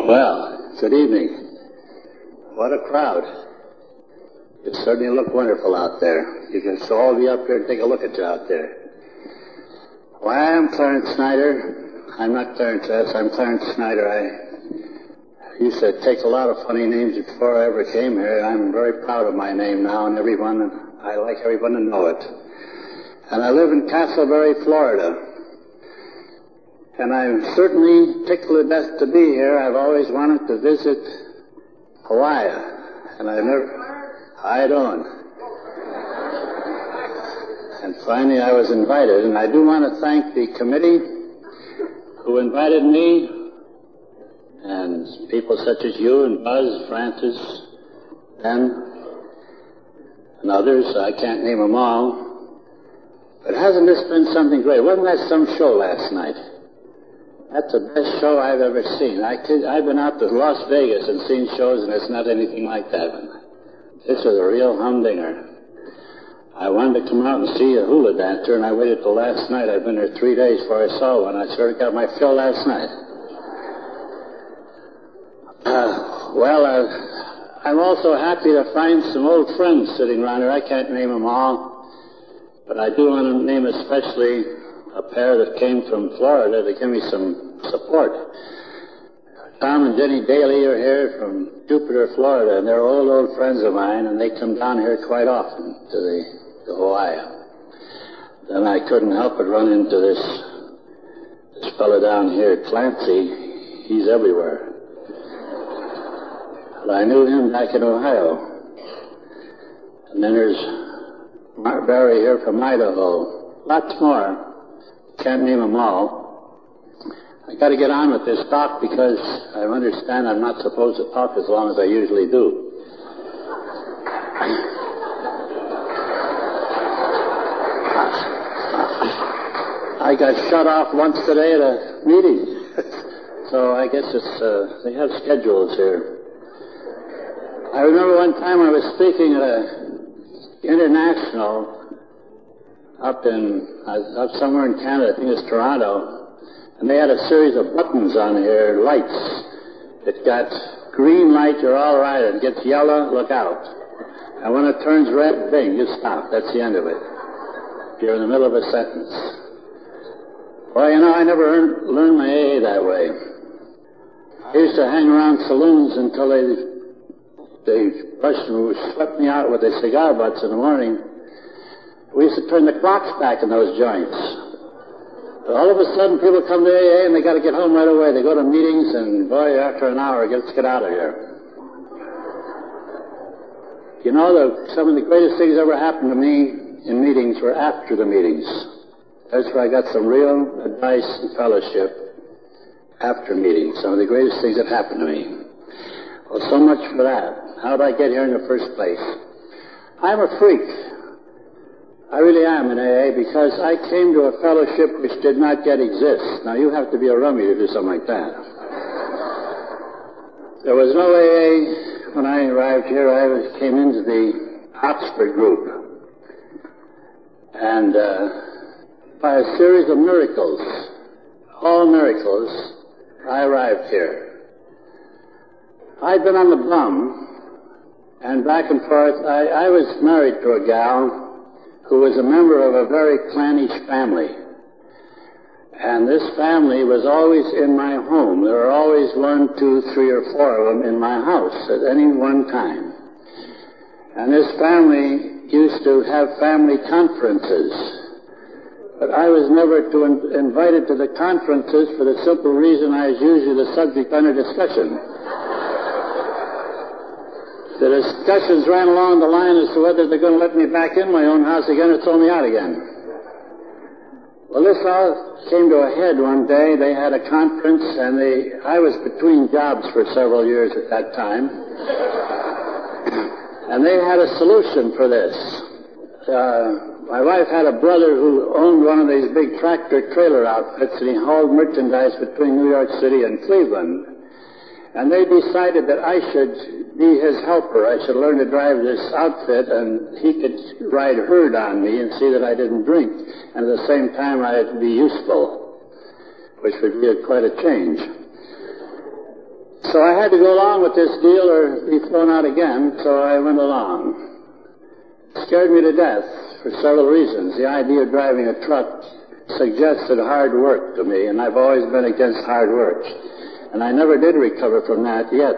Well, good evening. What a crowd. You certainly look wonderful out there. You can all be up here and take a look at you out there. Why, I'm Clarence Snyder. I'm not Clarence S. I'm Clarence Snyder. I used to take a lot of funny names before I ever came here. I'm very proud of my name now, and I like everyone to know it. And I live in Castleberry, Florida. And I'm certainly tickled to death to be here. I've always wanted to visit Hawaii, and I don't. And finally I was invited, and I do want to thank the committee who invited me, and people such as you and Buzz, Francis, Ben, and others. I can't name them all. But hasn't this been something great? Wasn't that some show last night? That's the best show I've ever seen. I've been out to Las Vegas and seen shows, and it's not anything like that. This was a real humdinger. I wanted to come out and see a hula dancer, and I waited till last night. I've been there 3 days before I saw one. I sort of got my fill last night. I'm also happy to find some old friends sitting around here. I can't name them all, but I do want to name especially a pair that came from Florida to give me some support. Tom and Jenny Daly are here from Jupiter, Florida, and they're old friends of mine, and they come down here quite often to Hawaii. Then I couldn't help but run into this fellow down here, Clancy. He's everywhere. But I knew him back in Ohio. And then there's Mark Barry here from Idaho. Lots more. Can't name them all. I got to get on with this talk because I understand I'm not supposed to talk as long as I usually do. I got shut off once today at a meeting, so I guess they have schedules here. I remember one time I was speaking at an international up somewhere in Canada, I think it's Toronto, and they had a series of buttons on here, lights. It got green light, you're all right. It gets yellow, look out. And when it turns red, bing, you stop. That's the end of it. You're in the middle of a sentence. Well, I never learned my AA that way. I used to hang around saloons until they swept me out with their cigar butts in the morning. We used to turn the clocks back in those joints. But all of a sudden, people come to AA and they got to get home right away. They go to meetings, and boy, after an hour, let's get out of here. Some of the greatest things ever happened to me in meetings were after the meetings. That's where I got some real advice and fellowship after meetings. Some of the greatest things that happened to me. Well, so much for that. How did I get here in the first place? I'm a freak. I really am in AA because I came to a fellowship which did not yet exist. Now, you have to be a rummy to do something like that. There was no AA when I arrived here. I came into the Oxford group. And by a series of miracles, all miracles, I arrived here. I'd been on the bum, and back and forth. I was married to a gal who was a member of a very clannish family. And this family was always in my home. There were always 1, 2, 3, or 4 of them in my house at any one time. And this family used to have family conferences. But I was never invited to the conferences for the simple reason I was usually the subject under discussion. The discussions ran along the line as to whether they're going to let me back in my own house again or throw me out again. Well, this all came to a head one day. They had a conference, and I was between jobs for several years at that time. And they had a solution for this. My wife had a brother who owned one of these big tractor-trailer outfits, and he hauled merchandise between New York City and Cleveland. And they decided that I should be his helper. I should learn to drive this outfit, and he could ride herd on me and see that I didn't drink. And at the same time, I'd be useful, which would be quite a change. So I had to go along with this deal or be thrown out again, so I went along. It scared me to death for several reasons. The idea of driving a truck suggested hard work to me, and I've always been against hard work. And I never did recover from that yet.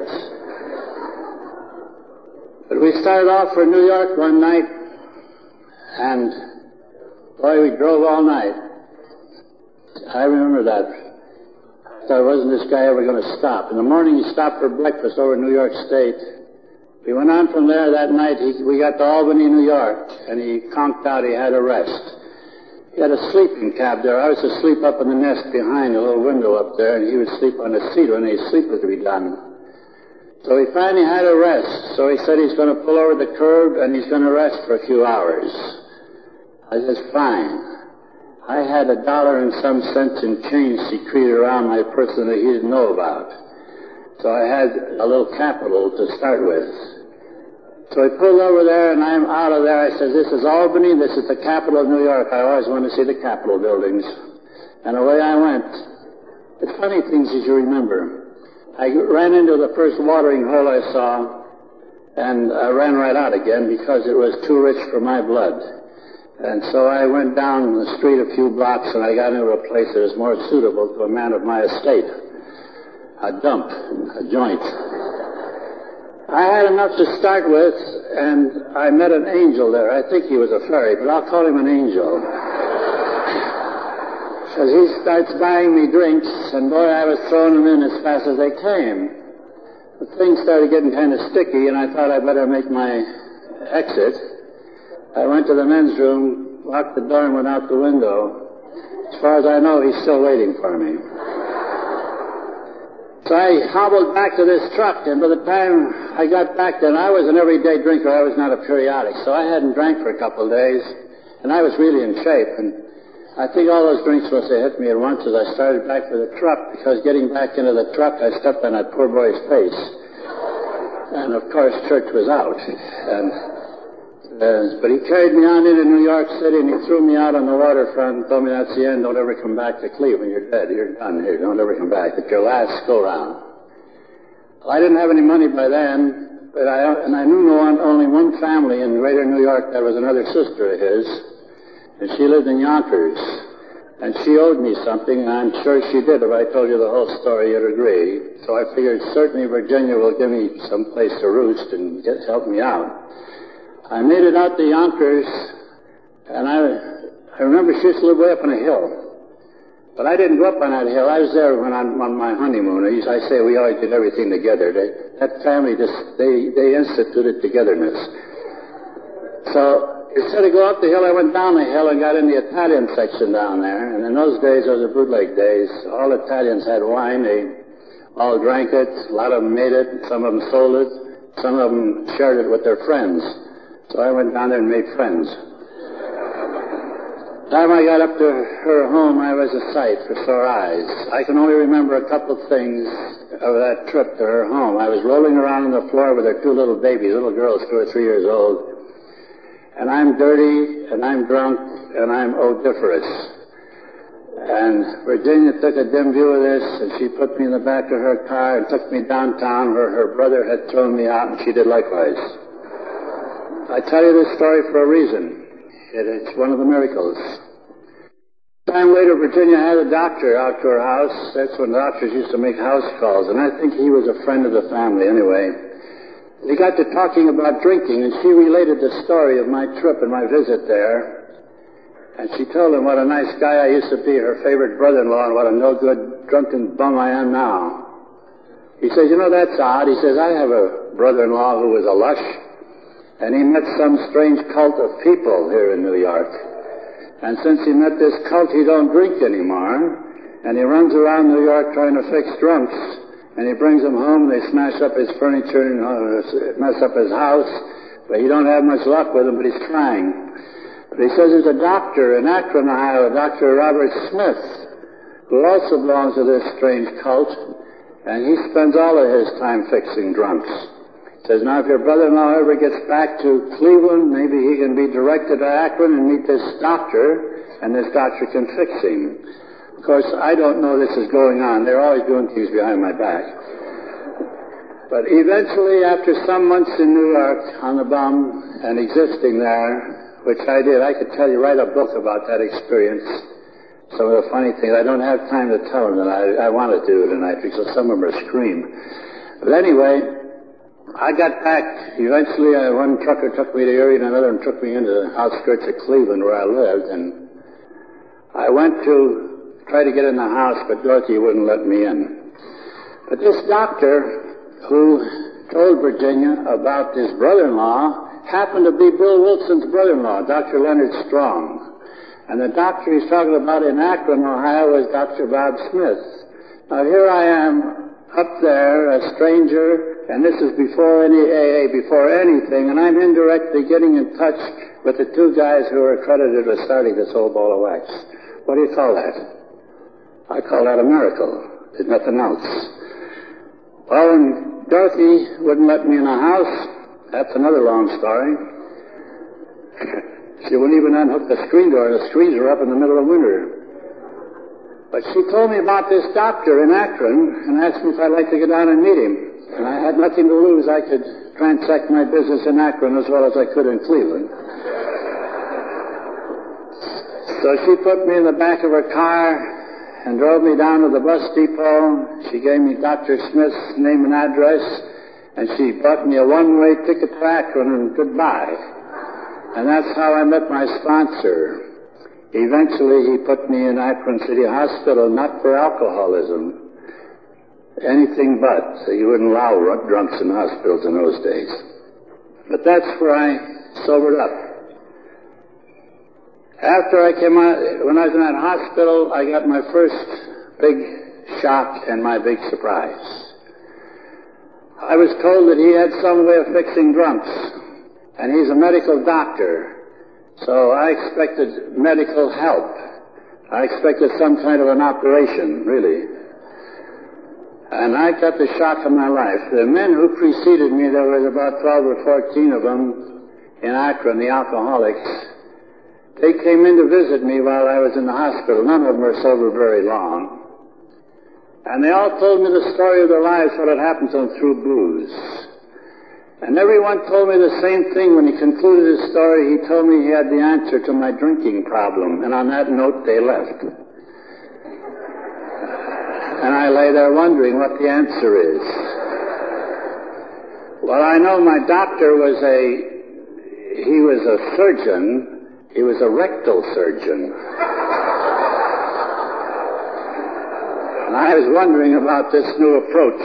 But we started off for New York one night, and boy, we drove all night. I remember that. I thought, wasn't this guy ever going to stop? In the morning, he stopped for breakfast over in New York State. We went on from there that night. We got to Albany, New York, and he conked out. He had a rest. He had a sleeping cab there. I was asleep up in the nest behind a little window up there, and he would sleep on the seat when his sleep was to be done. So he finally had a rest. So he said he's going to pull over the curb, and he's going to rest for a few hours. I said, fine. I had $1 and some cents in change secreted around my person that he didn't know about. So I had a little capital to start with. So I pulled over there, and I'm out of there. I said, this is Albany. This is the capital of New York. I always want to see the Capitol buildings. And away I went. The funny things as you remember. I ran into the first watering hole I saw, and I ran right out again because it was too rich for my blood. And so I went down the street a few blocks, and I got into a place that was more suitable to a man of my estate. A dump, a joint. I had enough to start with, and I met an angel there. I think he was a fairy, but I'll call him an angel. Because he starts buying me drinks, and boy, I was throwing them in as fast as they came. The thing started getting kind of sticky, and I thought I'd better make my exit. I went to the men's room, locked the door, and went out the window. As far as I know, he's still waiting for me. So I hobbled back to this truck, and by the time I got back there, and I was an everyday drinker, I was not a periodic, so I hadn't drank for a couple of days, and I was really in shape, and I think all those drinks must have hit me at once as I started back for the truck, because getting back into the truck, I stepped on that poor boy's face. And, of course, church was out. But he carried me on into New York City, and he threw me out on the waterfront and told me, that's the end. Don't ever come back to Cleveland. You're dead. You're done here. Don't ever come back. It's your last go-round. Well, I didn't have any money by then, but I knew only one family in greater New York that was another sister of his, and she lived in Yonkers. And she owed me something, and I'm sure she did. If I told you the whole story, you'd agree. So I figured certainly Virginia will give me some place to roost and help me out. I made it out to Yonkers, and I remember she used to live way up on a hill. But I didn't go up on that hill. I was there when on my honeymoon. As I say, we always did everything together. That family they instituted togetherness. So instead of go up the hill, I went down the hill and got in the Italian section down there. And in those days, those were bootleg days. All Italians had wine. They all drank it. A lot of them made it. Some of them sold it. Some of them shared it with their friends. So I went down there and made friends. The time I got up to her home, I was a sight for sore eyes. I can only remember a couple of things of that trip to her home. I was rolling around on the floor with her two little babies, little girls 2 or 3 years old. And I'm dirty, and I'm drunk, and I'm odoriferous. And Virginia took a dim view of this, and she put me in the back of her car and took me downtown where her brother had thrown me out, and she did likewise. I tell you this story for a reason. It's one of the miracles. Time later, Virginia had a doctor out to her house. That's when doctors used to make house calls, and I think he was a friend of the family anyway. We got to talking about drinking, and she related the story of my trip and my visit there. And she told him what a nice guy I used to be, her favorite brother-in-law, and what a no-good drunken bum I am now. He says, you know, that's odd. He says, I have a brother-in-law who was a lush. And he met some strange cult of people here in New York. And since he met this cult, he don't drink anymore. And he runs around New York trying to fix drunks. And he brings them home, and they smash up his furniture and mess up his house. But he don't have much luck with them, but he's trying. But he says there's a doctor in Akron, Ohio, Dr. Robert Smith, who also belongs to this strange cult. And he spends all of his time fixing drunks. Says, now, if your brother-in-law ever gets back to Cleveland, maybe he can be directed to Akron and meet this doctor, and this doctor can fix him. Of course, I don't know this is going on. They're always doing things behind my back. But eventually, after some months in New York on the bum and existing there, which I did, I could tell you, write a book about that experience. Some of the funny things, I don't have time to tell them, and I want to do it tonight because some of them are scream. But anyway, I got back. Eventually, one trucker took me to Erie, and another one took me into the outskirts of Cleveland where I lived, and I went to try to get in the house, but Dorothy wouldn't let me in. But this doctor who told Virginia about his brother-in-law happened to be Bill Wilson's brother-in-law, Dr. Leonard Strong. And the doctor he's talking about in Akron, Ohio, was Dr. Bob Smith. Now, here I am up there, a stranger, and this is before any AA, before anything, and I'm indirectly getting in touch with the two guys who are credited with starting this whole ball of wax. What do you call that? I call that a miracle. There's nothing else. Well, and Dorothy wouldn't let me in the house. That's another long story. She wouldn't even unhook the screen door. The screens were up in the middle of winter. But she told me about this doctor in Akron and asked me if I'd like to go down and meet him. And I had nothing to lose. I could transact my business in Akron as well as I could in Cleveland. So she put me in the back of her car and drove me down to the bus depot. She gave me Dr. Smith's name and address, and she bought me a one-way ticket to Akron and goodbye. And that's how I met my sponsor. Eventually, he put me in Akron City Hospital, not for alcoholism, anything but. So you wouldn't allow drunks in hospitals in those days. But that's where I sobered up. After I came out, when I was in that hospital, I got my first big shock and my big surprise. I was told that he had some way of fixing drunks, and he's a medical doctor, so I expected medical help. I expected some kind of an operation, really. And I got the shock of my life. The men who preceded me, there was about 12 or 14 of them in Akron, the alcoholics. They came in to visit me while I was in the hospital. None of them were sober very long. And they all told me the story of their lives, what had happened to them through booze. And everyone told me the same thing. When he concluded his story, he told me he had the answer to my drinking problem. And on that note, they left. And I lay there wondering what the answer is. Well, I know my doctor was a surgeon. He was a rectal surgeon. And I was wondering about this new approach.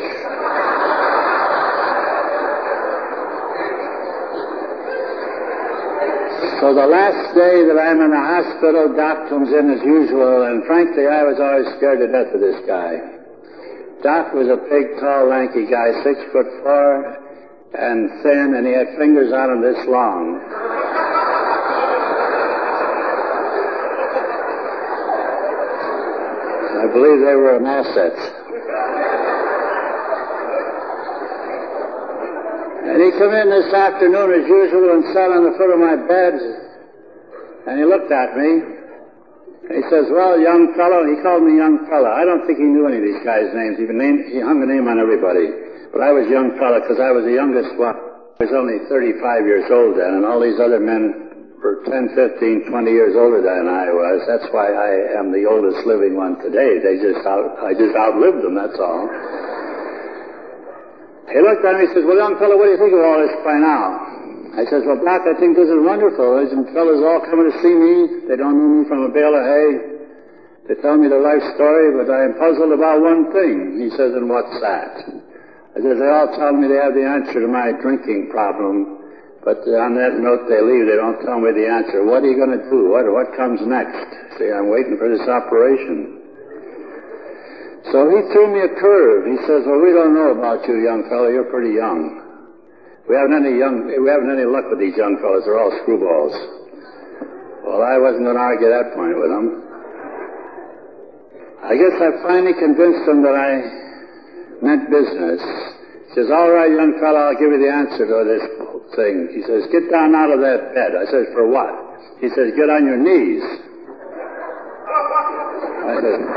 So the last day that I'm in the hospital, Doc comes in as usual, and frankly, I was always scared to death of this guy. Doc was a big, tall, lanky guy, 6'4", and thin, and he had fingers on him this long. I believe they were an asset. And he came in this afternoon as usual and sat on the foot of my bed, and he looked at me, and he says, "Well, young fellow," he called me young fellow. I don't think he knew any of these guys' names. He hung a name on everybody. But I was young fellow because I was the youngest one. I was only 35 years old then, and all these other men were 10, 15, 20 years older than I was. That's why I am the oldest living one today. I just outlived them, that's all. He looked at me and says, "Well, young fellow, what do you think of all this by now?" I says, "Well, Doc, I think this is wonderful. There's some fellows all coming to see me. They don't know me from a bale of hay. They tell me their life story, but I am puzzled about one thing." He says, "And what's that?" I says, "They all tell me they have the answer to my drinking problem, but on that note they leave. They don't tell me the answer. What are you going to do? What comes next?" See, I'm waiting for this operation. So he threw me a curve. He says, "Well, we don't know about you, young fellow. You're pretty young. We haven't any luck with these young fellows. They're all screwballs." Well, I wasn't going to argue that point with him. I guess I finally convinced him that I meant business. He says, "All right, young fellow, I'll give you the answer to this thing." He says, "Get down out of that bed." I says, "For what?" He says, "Get on your knees." I said,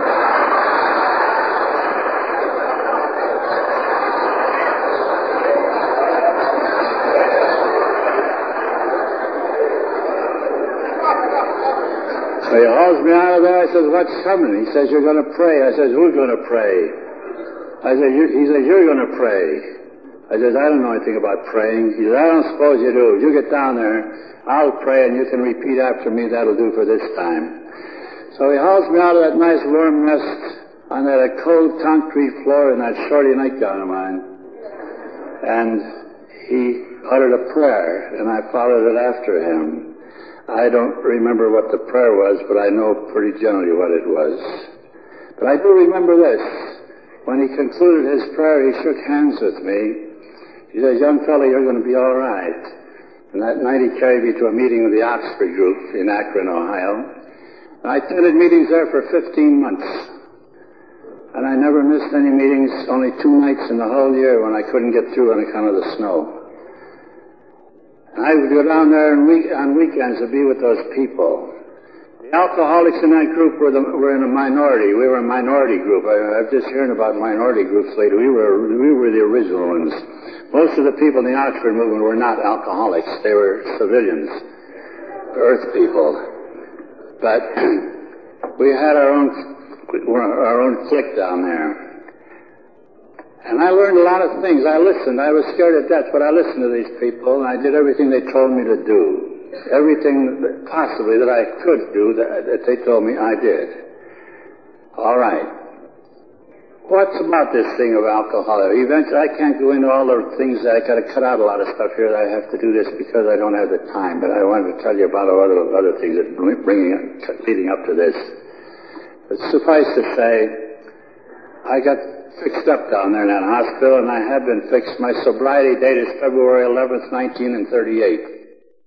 me out of there. I said, what's coming? He says, you're going to pray. I said, who's going to pray? He says, you're going to pray. I said, I don't know anything about praying. He said, I don't suppose you do. You get down there, I'll pray, and you can repeat after me. That'll do for this time. So he hauls me out of that nice warm nest on that cold concrete floor in that shorty nightgown of mine. And he uttered a prayer, and I followed it after him. I don't remember what the prayer was, but I know pretty generally what it was. But I do remember this. When he concluded his prayer, he shook hands with me. He says, young fellow, you're going to be all right. And that night he carried me to a meeting of the Oxford Group in Akron, Ohio. And I attended meetings there for 15 months. And I never missed any meetings, only 2 nights in the whole year when I couldn't get through on account of the snow. And I would go down there on weekends to be with those people. The alcoholics in that group were in a minority. We were a minority group. I've just heard about minority groups lately. We were the original ones. Most of the people in the Oxford movement were not alcoholics. They were civilians, earth people. But we had our own clique down there. And I learned a lot of things. I listened. I was scared to death, but I listened to these people, and I did everything they told me to do. Everything possibly that I could do that they told me, I did. All right. What's about this thing of alcohol? Eventually, I can't go into all the things that I got to cut out a lot of stuff here. That I have to do this because I don't have the time. But I wanted to tell you about other things that leading up to this. But suffice to say, I got fixed up down there in that hospital, and I have been fixed. My sobriety date is February 11th, 1938.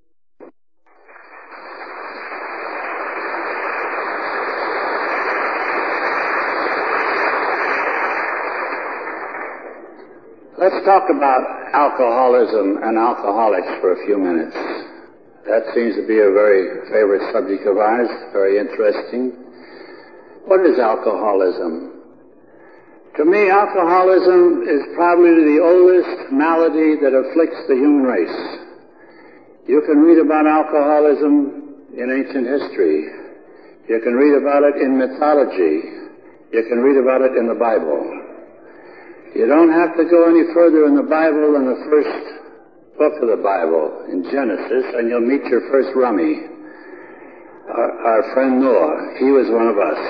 Let's talk about alcoholism and alcoholics for a few minutes. That seems to be a very favorite subject of ours, very interesting. What is alcoholism? To me, alcoholism is probably the oldest malady that afflicts the human race. You can read about alcoholism in ancient history. You can read about it in mythology. You can read about it in the Bible. You don't have to go any further in the Bible than the first book of the Bible, in Genesis, and you'll meet your first rummy. Our friend Noah, he was one of us.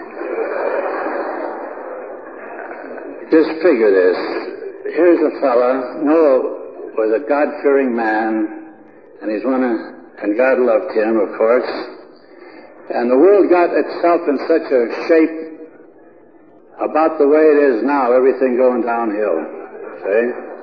Just figure this. Here's a fella. Noah was a God-fearing man, and God loved him, of course. And the world got itself in such a shape about the way it is now, everything going downhill. See?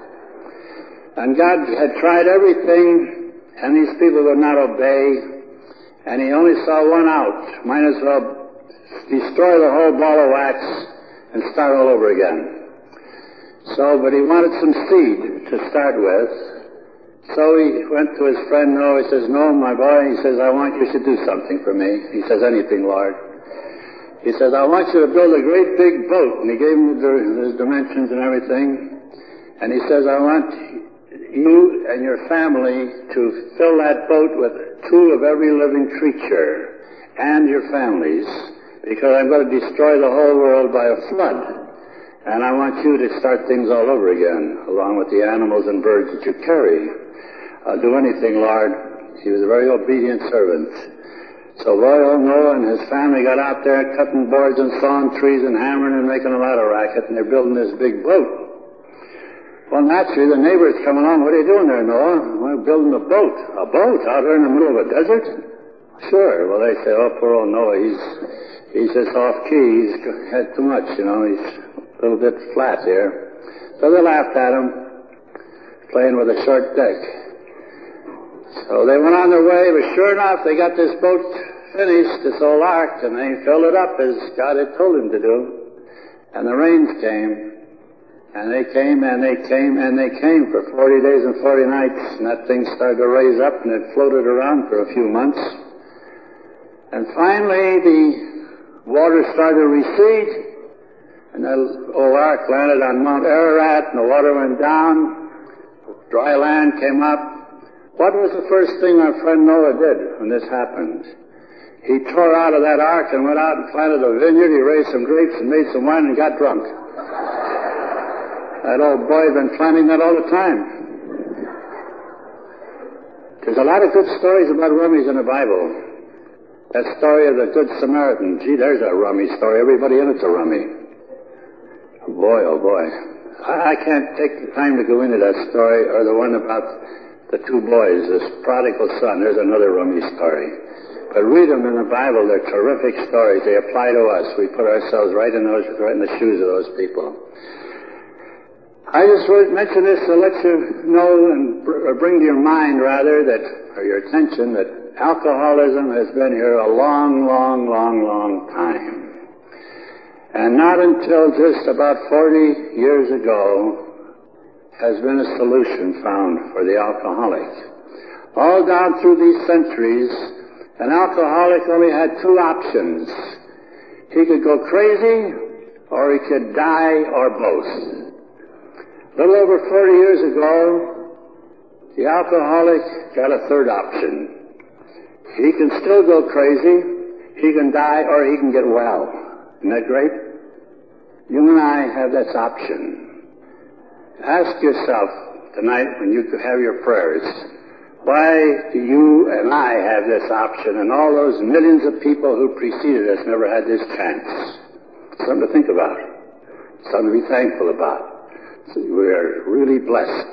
And God had tried everything, and these people would not obey, and he only saw one out. Might as well destroy the whole ball of wax and start all over again. But he wanted some seed to start with. So he went to his friend Noah. He says, "No, my boy," he says, "I want you to do something for me." He says, "Anything, Lord." He says, "I want you to build a great big boat." And he gave him his dimensions and everything. And he says, "I want you and your family to fill that boat with 2 of every living creature and your families, because I'm going to destroy the whole world by a flood. And I want you to start things all over again, along with the animals and birds that you carry. I'll do anything, Lord." He was a very obedient servant. So old Noah and his family got out there cutting boards and sawing trees and hammering and making a lot of racket, and they're building this big boat. Well, naturally, the neighbors come along. "What are you doing there, Noah?" "We're building a boat." "A boat? Out there in the middle of a desert?" "Sure." Well, they say, "Oh, poor old Noah, he's just off key. He's had too much, He's a little bit flat here." So they laughed at him, playing with a short deck. So they went on their way, but sure enough, they got this boat finished, this old ark, and they filled it up as God had told him to do. And the rains came, and they came, and they came, and they came for 40 days and 40 nights, and that thing started to raise up, and it floated around for a few months. And finally, the water started to recede, and that old ark landed on Mount Ararat, and the water went down, dry land came up. What was the first thing our friend Noah did when this happened? He tore out of that ark and went out and planted a vineyard. He raised some grapes and made some wine and got drunk. That old boy had been planning that all the time. There's a lot of good stories about rummies in the Bible. That story of the Good Samaritan. Gee, there's a rummy story. Everybody in it's a rummy. Boy, oh boy. I can't take the time to go into that story, or the one about the two boys, this prodigal son. There's another rummy story. But read them in the Bible. They're terrific stories. They apply to us. We put ourselves right in the shoes of those people. I just mention this to let you know and bring to your mind, rather, or your attention, that alcoholism has been here a long, long, long, long time. And not until just about 40 years ago has been a solution found for the alcoholic. All down through these centuries, an alcoholic only had two options. He could go crazy, or he could die, or both. A little over 40 years ago, the alcoholic got a third option. He can still go crazy, he can die, or he can get well. Isn't that great? You and I have this option. Ask yourself tonight when you have your prayers, why do you and I have this option and all those millions of people who preceded us never had this chance? Something to think about. Something to be thankful about. So we are really blessed.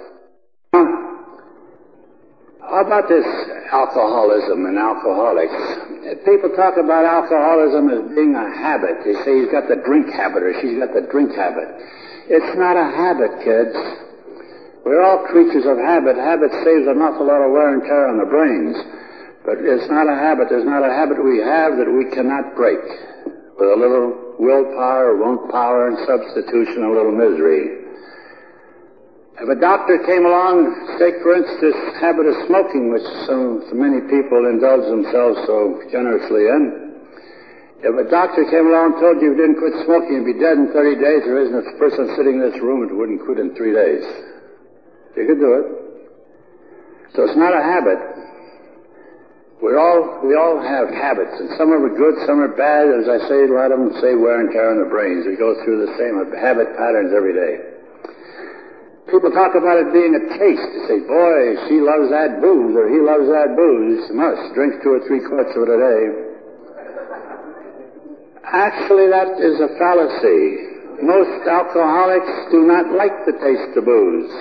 How about this alcoholism and alcoholics? People talk about alcoholism as being a habit. They say he's got the drink habit or she's got the drink habit. It's not a habit, kids. We're all creatures of habit. Habit saves an awful lot of wear and tear on the brains. But it's not a habit. There's not a habit we have that we cannot break. With a little willpower, won't power, and substitution, a little misery. If a doctor came along, take for instance this habit of smoking, which so many people indulge themselves so generously in. If a doctor came along and told you didn't quit smoking, you'd be dead in 30 days, there isn't a person sitting in this room that wouldn't quit in 3 days. You could do it. So it's not a habit. We all have habits, and some are good, some are bad. As I say, a lot of them say wear and tear on the brains. We go through the same habit patterns every day. People talk about it being a taste. They say, boy, she loves that booze, or he loves that booze. Must drink 2 or 3 quarts of it a day. Actually, that is a fallacy. Most alcoholics do not like the taste of booze.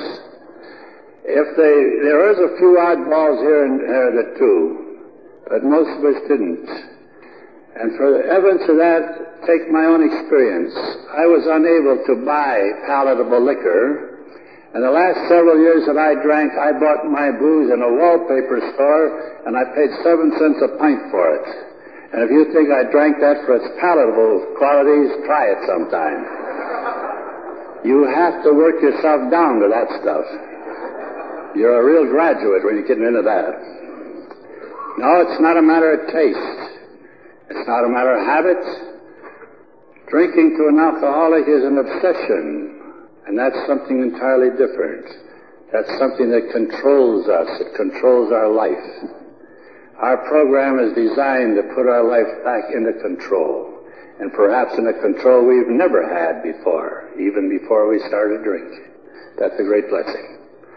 There is a few oddballs here and there that do, but most of us didn't. And for evidence of that, take my own experience. I was unable to buy palatable liquor. In the last several years that I drank, I bought my booze in a wallpaper store, and I paid 7 cents a pint for it. And if you think I drank that for its palatable qualities, try it sometime. You have to work yourself down to that stuff. You're a real graduate when you're getting into that. No, it's not a matter of taste. It's not a matter of habit. Drinking to an alcoholic is an obsession. And that's something entirely different. That's something that controls us. It controls our life. Our program is designed to put our life back into control. And perhaps in a control we've never had before, even before we started drinking. That's a great blessing.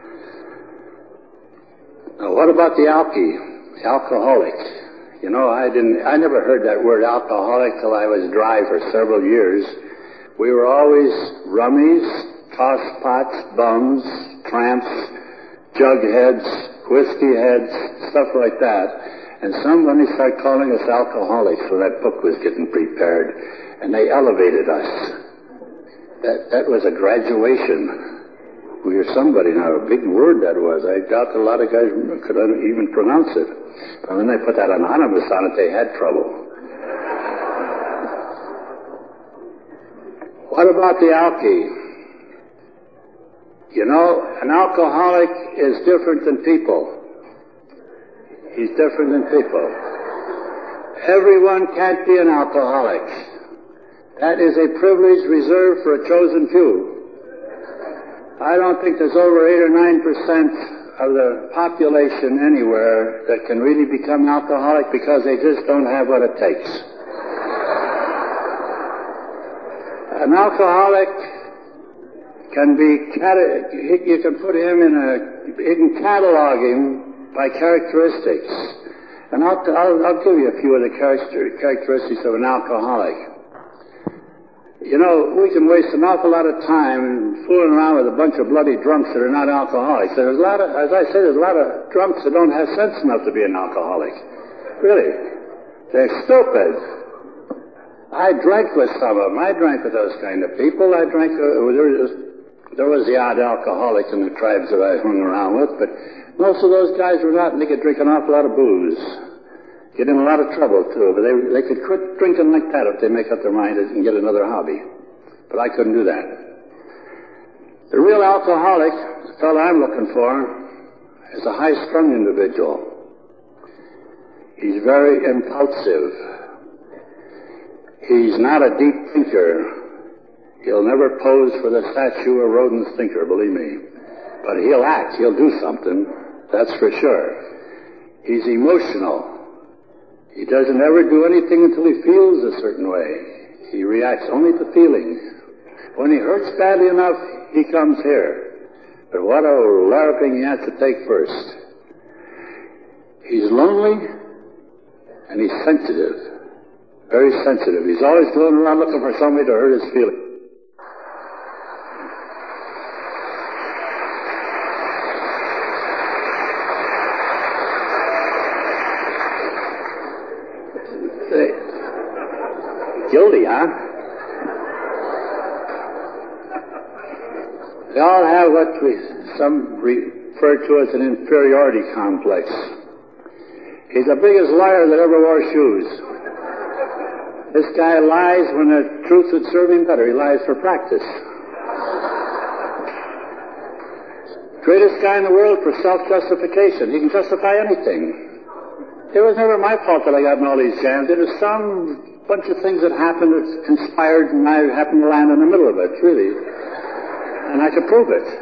Now, what about the alcoholic? You know, I never heard that word alcoholic till I was dry for several years. We were always rummies, tosspots, bums, tramps, jugheads, whiskey heads, stuff like that. And somebody started calling us alcoholics when that book was getting prepared, and they elevated us. That was a graduation. We were somebody now. A big word that was. I doubt a lot of guys could even pronounce it. But when they put that anonymous on it, they had trouble. What about the alky? You know, an alcoholic is different than people. He's different than people. Everyone can't be an alcoholic. That is a privilege reserved for a chosen few. I don't think there's over 8 or 9% of the population anywhere that can really become alcoholic because they just don't have what it takes. An alcoholic can be, you can put him you can catalog him by characteristics. And I'll give you a few of the characteristics of an alcoholic. You know, we can waste an awful lot of time fooling around with a bunch of bloody drunks that are not alcoholics. There's a lot of, as I say, there's a lot of drunks that don't have sense enough to be an alcoholic. Really. They're stupid. I drank with some of them. I drank with those kind of people. I drank, there was the odd alcoholic in the tribes that I hung around with, but most of those guys were not, and they could drink an awful lot of booze. Get in a lot of trouble, too, but they could quit drinking like that if they make up their mind and get another hobby. But I couldn't do that. The real alcoholic, the fellow I'm looking for, is a high-strung individual. He's very impulsive. He's not a deep thinker. He'll never pose for the statue of Rodin's thinker, believe me. But he'll act. He'll do something. That's for sure. He's emotional. He doesn't ever do anything until he feels a certain way. He reacts only to feelings. When he hurts badly enough, he comes here. But what a larping he has to take first. He's lonely, and he's sensitive. Very sensitive. He's always going around looking for somebody to hurt his feelings. Guilty, huh? They all have what some refer to as an inferiority complex. He's the biggest liar that ever wore shoes. This guy lies when the truth would serve him better. He lies for practice. Greatest guy in the world for self-justification. He can justify anything. It was never my fault that I got in all these jams. It was some bunch of things that happened that conspired, and I happened to land in the middle of it, really. And I could prove it.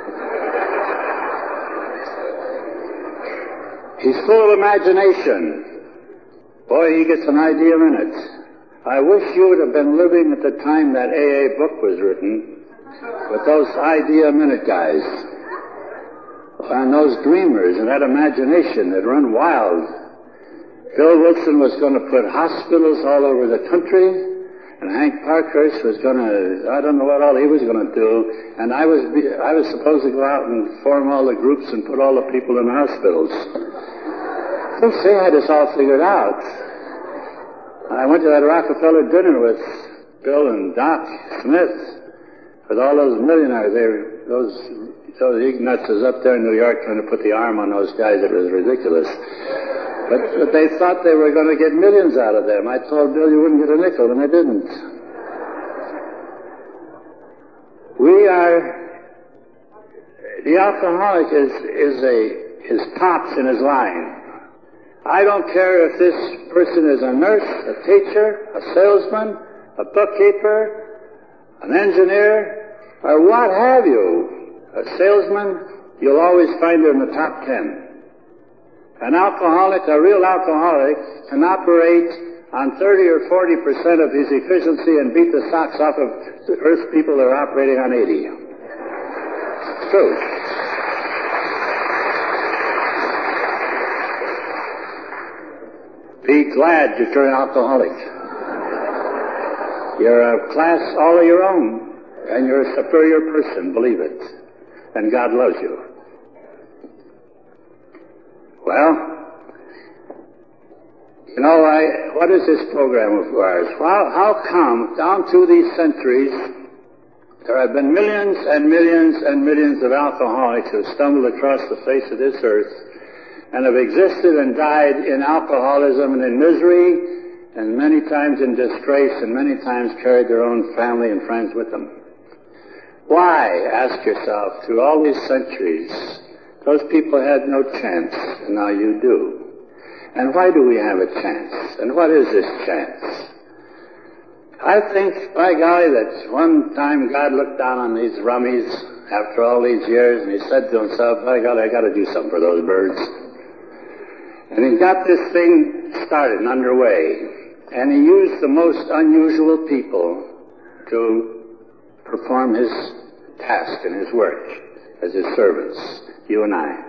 He's full of imagination. Boy, he gets an idea a minute. I wish you would have been living at the time that AA book was written with those idea a minute guys. And those dreamers and that imagination that run wild. Bill Wilson was going to put hospitals all over the country, and Hank Parkhurst was going to, I don't know what all he was going to do, and I was supposed to go out and form all the groups and put all the people in the hospitals. They had this all figured out. I went to that Rockefeller dinner with Bill and Doc Smith, with all those millionaires. Those Ignuts was up there in New York trying to put the arm on those guys. It was ridiculous. But they thought they were going to get millions out of them. I told Bill you wouldn't get a nickel, and they didn't. The alcoholic is tops in his line. I don't care if this person is a nurse, a teacher, a salesman, a bookkeeper, an engineer, or what have you. A salesman, you'll always find her in the top 10. An alcoholic, a real alcoholic, can operate on 30 or 40% of his efficiency and beat the socks off of Earth's people that are operating on 80. It's true. Be glad that you're an alcoholic. You're a class all of your own, and you're a superior person, believe it. And God loves you. Well, you know, what is this program of ours? Well, how come down through these centuries there have been millions and millions and millions of alcoholics who have stumbled across the face of this earth and have existed and died in alcoholism and in misery and many times in disgrace and many times carried their own family and friends with them? Why, ask yourself, through all these centuries, those people had no chance, and now you do. And why do we have a chance? And what is this chance? I think, by golly, that one time God looked down on these rummies after all these years, and he said to himself, by God, I got to do something for those birds. And he got this thing started and underway, and he used the most unusual people to perform his task and his work as his servants, you and I.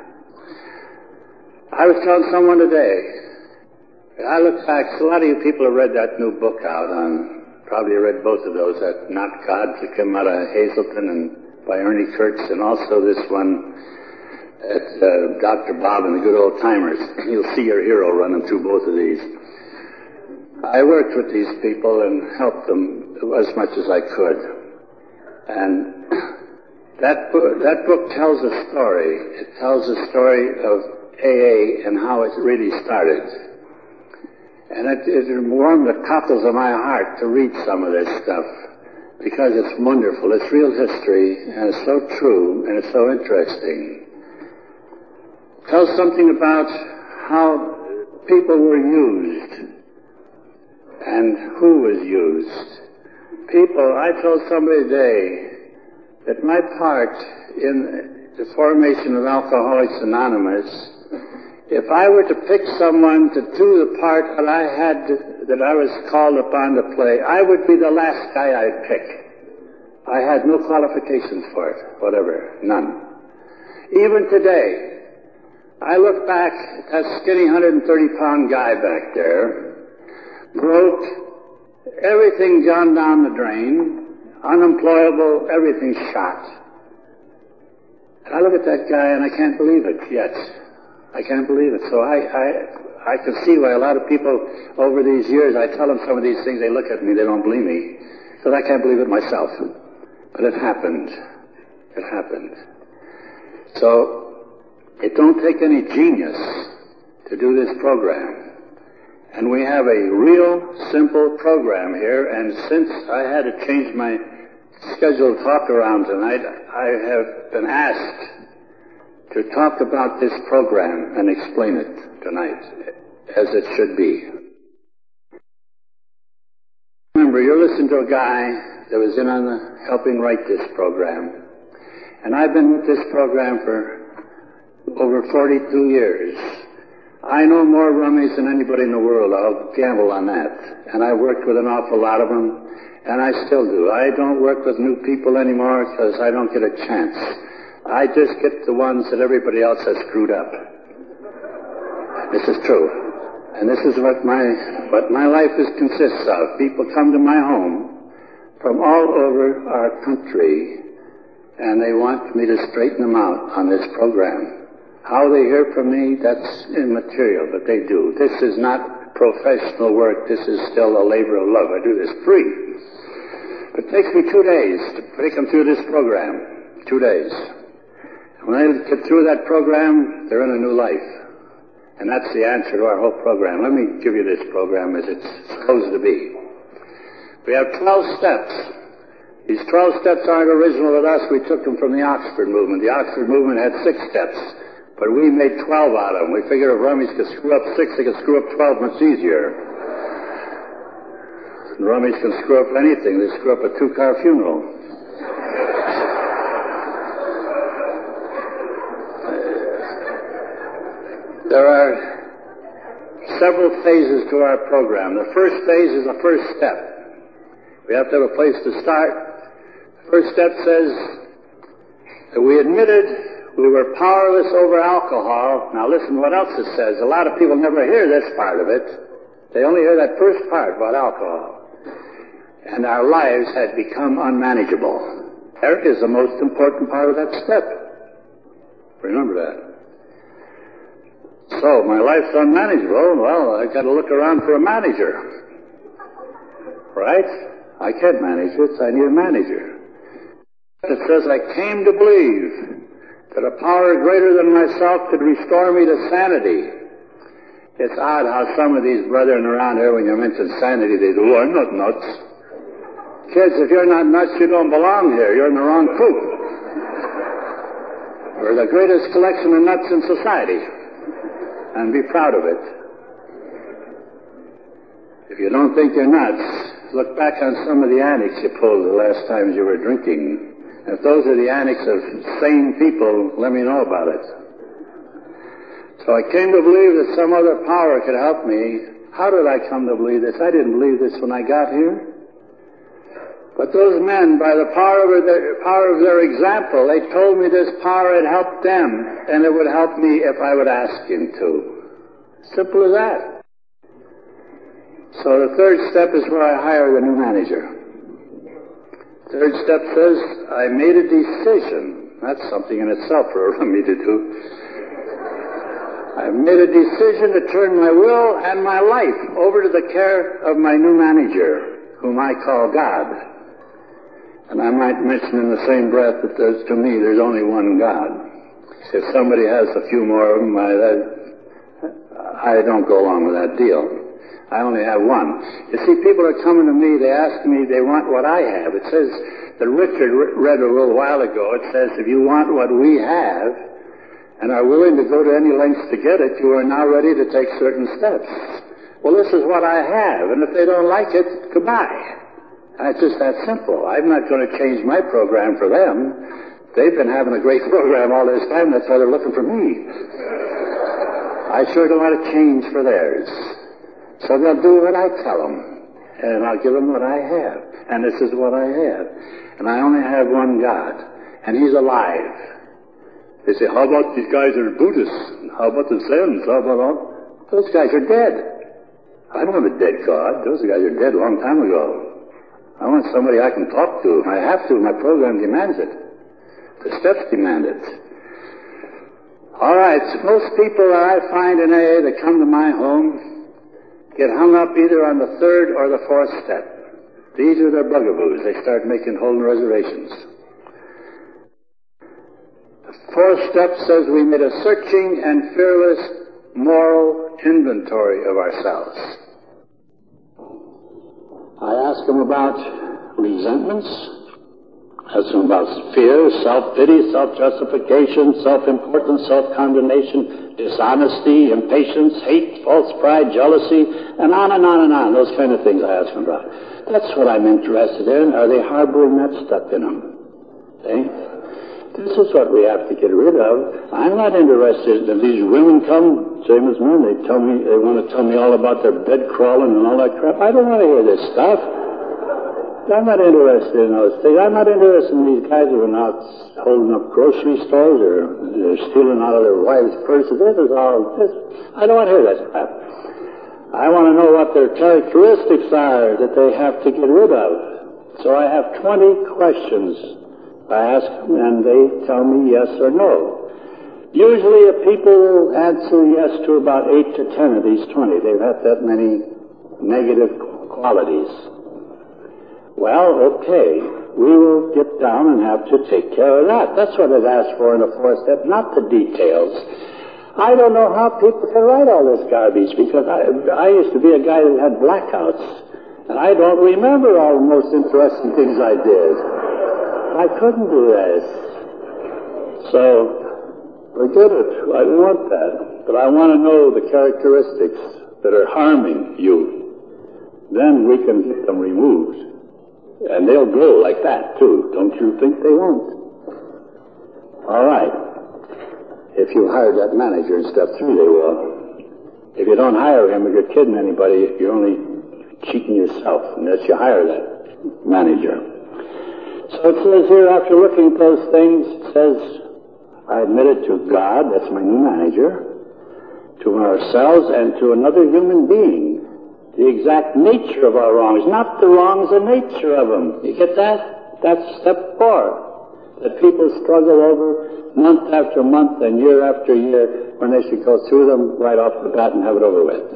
I was telling someone today, I look back, a lot of you people have read that new book out on, probably read both of those, that Not God, that came out of Hazelton and by Ernie Kurtz, and also this one at Dr. Bob and the Good Old Timers. You'll see your hero running through both of these. I worked with these people and helped them as much as I could. And that book tells a story. It tells a story of AA and how it really started. And it warmed the cockles of my heart to read some of this stuff, because it's wonderful. It's real history, and it's so true, and it's so interesting. It tells something about how people were used and who was used. People, I told somebody today that my part in the formation of Alcoholics Anonymous, if I were to pick someone to do the part that I was called upon to play, I would be the last guy I'd pick. I had no qualifications for it, whatever, none. Even today, I look back at that skinny 130-pound guy back there, broke, everything gone down the drain, unemployable, everything shot. And I look at that guy and I can't believe it yet. I can't believe it. So I can see why a lot of people over these years, I tell them some of these things, they look at me, they don't believe me. Because I can't believe it myself. But it happened. It happened. So it don't take any genius to do this program. And we have a real simple program here, and since I had to change my scheduled talk around tonight, I have been asked to talk about this program and explain it tonight as it should be. Remember, you're listening to a guy that was in on helping write this program. And I've been with this program for over 42 years. I know more rummies than anybody in the world. I'll gamble on that. And I worked with an awful lot of them, and I still do. I don't work with new people anymore because I don't get a chance. I just get the ones that everybody else has screwed up. This is true. And this is what my life consists of. People come to my home from all over our country, and they want me to straighten them out on this program. How they hear from me, that's immaterial, but they do. This is not professional work. This is still a labor of love. I do this free. But it takes me 2 days to take them through this program. 2 days. When they get through that program, they're in a new life. And that's the answer to our whole program. Let me give you this program as it's supposed to be. We have 12 steps. These 12 steps aren't original with us. We took them from the Oxford movement. The Oxford movement had 6 steps. But we made 12 out of them. We figured if rummies could screw up 6, they could screw up 12 much easier. And rummies can screw up anything. They screw up a 2-car funeral. There are several phases to our program. The first phase is the first step. We have to have a place to start. The first step says that we admitted we were powerless over alcohol. Now listen what else it says. A lot of people never hear this part of it. They only hear that first part about alcohol. And our lives had become unmanageable. There is the most important part of that step. Remember that. So, my life's unmanageable. Well, I've got to look around for a manager. Right? I can't manage it. I need a manager. It says, I came to believe that a power greater than myself could restore me to sanity. It's odd how some of these brethren around here, when you mention sanity, they do, I'm not nuts. Kids, if you're not nuts, you don't belong here. You're in the wrong troop. We're the greatest collection of nuts in society. And be proud of it. If you don't think you're nuts, look back on some of the antics you pulled the last times you were drinking. If those are the antics of sane people, let me know about it. So I came to believe that some other power could help me. How did I come to believe this? I didn't believe this when I got here. But those men, by the power of their example, they told me this power had helped them, and it would help me if I would ask him to. Simple as that. So the third step is where I hire the new manager. Third step says, I made a decision. That's something in itself for me to do. I've made a decision to turn my will and my life over to the care of my new manager, whom I call God. And I might mention in the same breath that to me, there's only one God. If somebody has a few more of them, I don't go along with that deal. I only have one. You see, people are coming to me, they ask me, they want what I have. It says, that Richard read a little while ago, it says, if you want what we have, and are willing to go to any lengths to get it, you are now ready to take certain steps. Well, this is what I have, and if they don't like it, goodbye. It's just that simple. I'm not going to change my program for them. They've been having a great program all this time. That's why they're looking for me. I sure don't want to change for theirs. So they'll do what I tell them. And I'll give them what I have. And this is what I have. And I only have one God. And He's alive. They say, how about these guys that are Buddhists? How about the Zens? How about all? Those guys are dead. I don't have a dead God. Those guys are dead a long time ago. I want somebody I can talk to. I have to. My program demands it. The steps demand it. All right. So most people that I find in AA that come to my home get hung up either on the third or the fourth step. These are their bugaboos. They start holding reservations. The fourth step says we made a searching and fearless moral inventory of ourselves. I ask them about resentments, ask them about fear, self-pity, self-justification, self-importance, self-condemnation, dishonesty, impatience, hate, false pride, jealousy, and on and on and on. Those kind of things I ask them about. That's what I'm interested in. Are they harboring that stuff in them? See? This is what we have to get rid of. I'm not interested if these women come, same as men, they want to tell me all about their bed crawling and all that crap. I don't want to hear this stuff. I'm not interested in those things. I'm not interested in these guys who are out holding up grocery stores or they're stealing out of their wives' purses. I don't want to hear that crap. I want to know what their characteristics are that they have to get rid of. So I have 20 questions. I ask them, and they tell me yes or no. Usually, people will answer yes to about 8 to 10 of these 20. They've had that many negative qualities. Well, okay, we will get down and have to take care of that. That's what I've asked for in the fourth step, not the details. I don't know how people can write all this garbage, because I used to be a guy that had blackouts, and I don't remember all the most interesting things I did. I couldn't do that. So, forget it. I don't want that. But I want to know the characteristics that are harming you. Then we can get them removed. And they'll go like that, too. Don't you think they won't? All right. If you hired that manager in step 3, they will. If you don't hire him, if you're kidding anybody, you're only cheating yourself unless you hire that manager. So it says here, after looking at those things, it says, I admitted to God, that's my new manager, to ourselves, and to another human being, the exact nature of our wrongs, not the wrongs, the nature of them. You get that? That's step 4, that people struggle over month after month and year after year when they should go through them right off the bat and have it over with.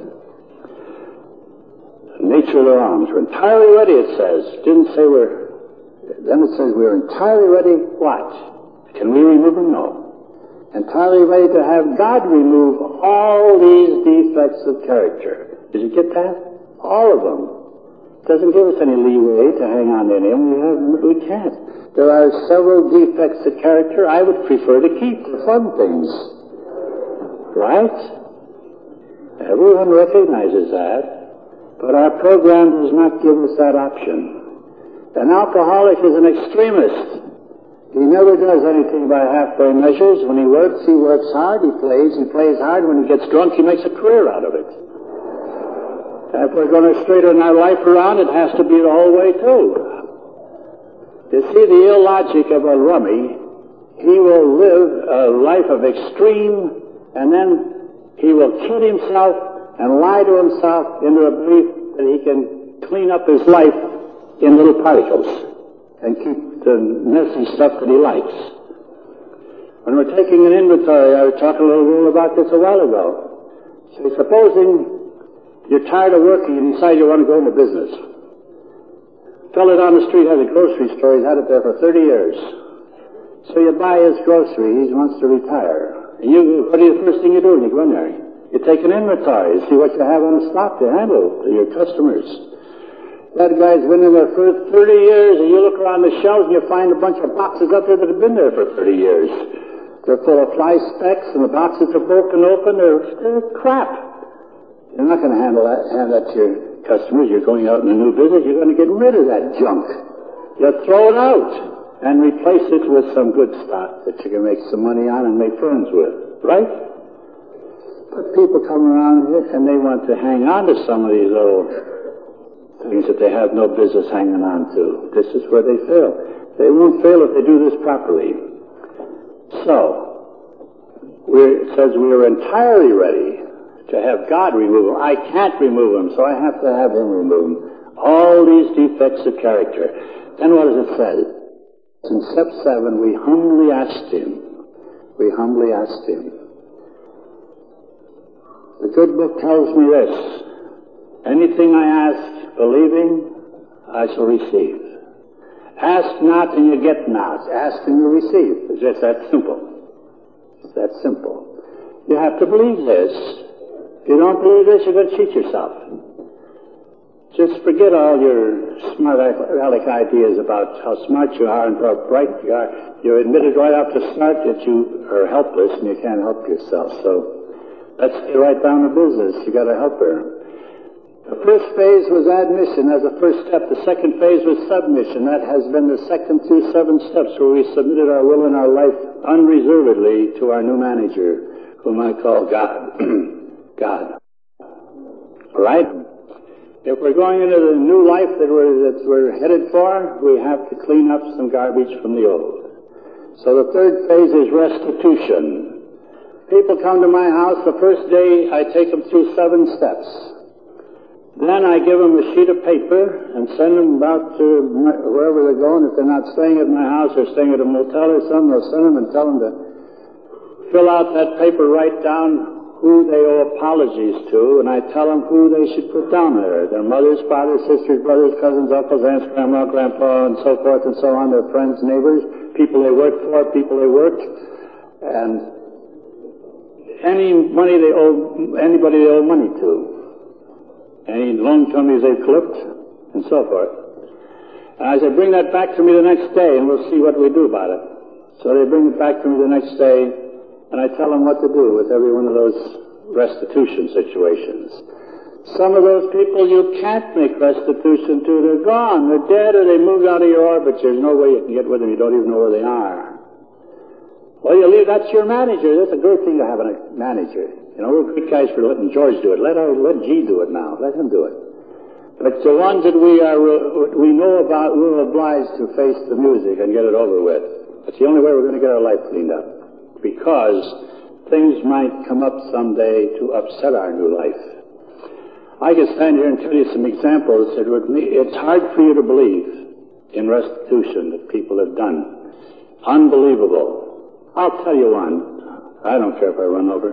The nature of the wrongs. We're entirely ready, it says. It didn't say then it says we're entirely ready, what? Can we remove them? No. Entirely ready to have God remove all these defects of character. Did you get that? All of them. It doesn't give us any leeway to hang on to any of them. We can't. There are several defects of character I would prefer to keep for fun things. Right? Everyone recognizes that. But our program does not give us that option. An alcoholic is an extremist. He never does anything by halfway measures. When he works hard, he plays hard. When he gets drunk, he makes a career out of it. And if we're going to straighten our life around, it has to be the whole way, too. You see the illogic of a rummy. He will live a life of extreme, and then he will kid himself and lie to himself into a belief that he can clean up his life in little particles and keep the messy stuff that he likes. When we're taking an inventory, I was talking a little about this a while ago. So supposing you're tired of working and decide you want to go into business. A fellow down the street has a grocery store. He's had it there for 30 years. So you buy his grocery. He wants to retire. And what is the first thing you do when you go in there? You take an inventory. You see what you have on the stock to handle to your customers. That guy's been in there for 30 years, and you look around the shelves and you find a bunch of boxes up there that have been there for 30 years. They're full of fly specks, and the boxes are broken open. They're crap. You're not going to hand that to your customers. You're going out in a new business. You're going to get rid of that junk. You'll throw it out and replace it with some good stock that you can make some money on and make friends with. Right? But people come around here and they want to hang on to some of these little things that they have no business hanging on to. This is where they fail. They won't fail if they do this properly. So, it says we are entirely ready to have God remove him. I can't remove him, so I have to have him remove him. All these defects of character. Then what does it say? In step 7, we humbly asked him. We humbly asked him. The good book tells me this. Anything I ask, believing, I shall receive. Ask not and you get not. Ask and you receive. It's just that simple. It's that simple. You have to believe this. If you don't believe this, you're going to cheat yourself. Just forget all your smart aleck ideas about how smart you are and how bright you are. You admitted right off the start that you are helpless and you can't help yourself. So let's get right down to business. You got to help her. The first phase was admission as a first step. The second phase was submission. That has been the second through 7 steps where we submitted our will and our life unreservedly to our new manager, whom I call God. God. All right? If we're going into the new life that we're headed for, we have to clean up some garbage from the old. So the third phase is restitution. People come to my house. The first day, I take them through 7 steps. Then I give them a sheet of paper and send them out to wherever they're going. If they're not staying at my house or staying at a motel or something, they'll send them and tell them to fill out that paper, write down who they owe apologies to, and I tell them who they should put down there. Their mothers, fathers, sisters, brothers, cousins, uncles, aunts, grandma, grandpa, and so forth and so on, their friends, neighbors, people they worked for, people they worked, and any money they owe, anybody they owe money to. Any loan companies they've clipped, and so forth. And I said, bring that back to me the next day, and we'll see what we do about it. So they bring it back to me the next day, and I tell them what to do with every one of those restitution situations. Some of those people you can't make restitution to. They're gone. They're dead, or they moved out of your orbit. There's no way you can get with them. You don't even know where they are. Well, you leave that to your manager. That's a great thing to have a manager. You know, we're good guys for letting George do it. Let G do it now. Let him do it. But the ones that we know about, we're obliged to face the music and get it over with. That's the only way we're going to get our life cleaned up. Because things might come up someday to upset our new life. I can stand here and tell you some examples that it's hard for you to believe in restitution that people have done. Unbelievable. I'll tell you one. I don't care if I run over.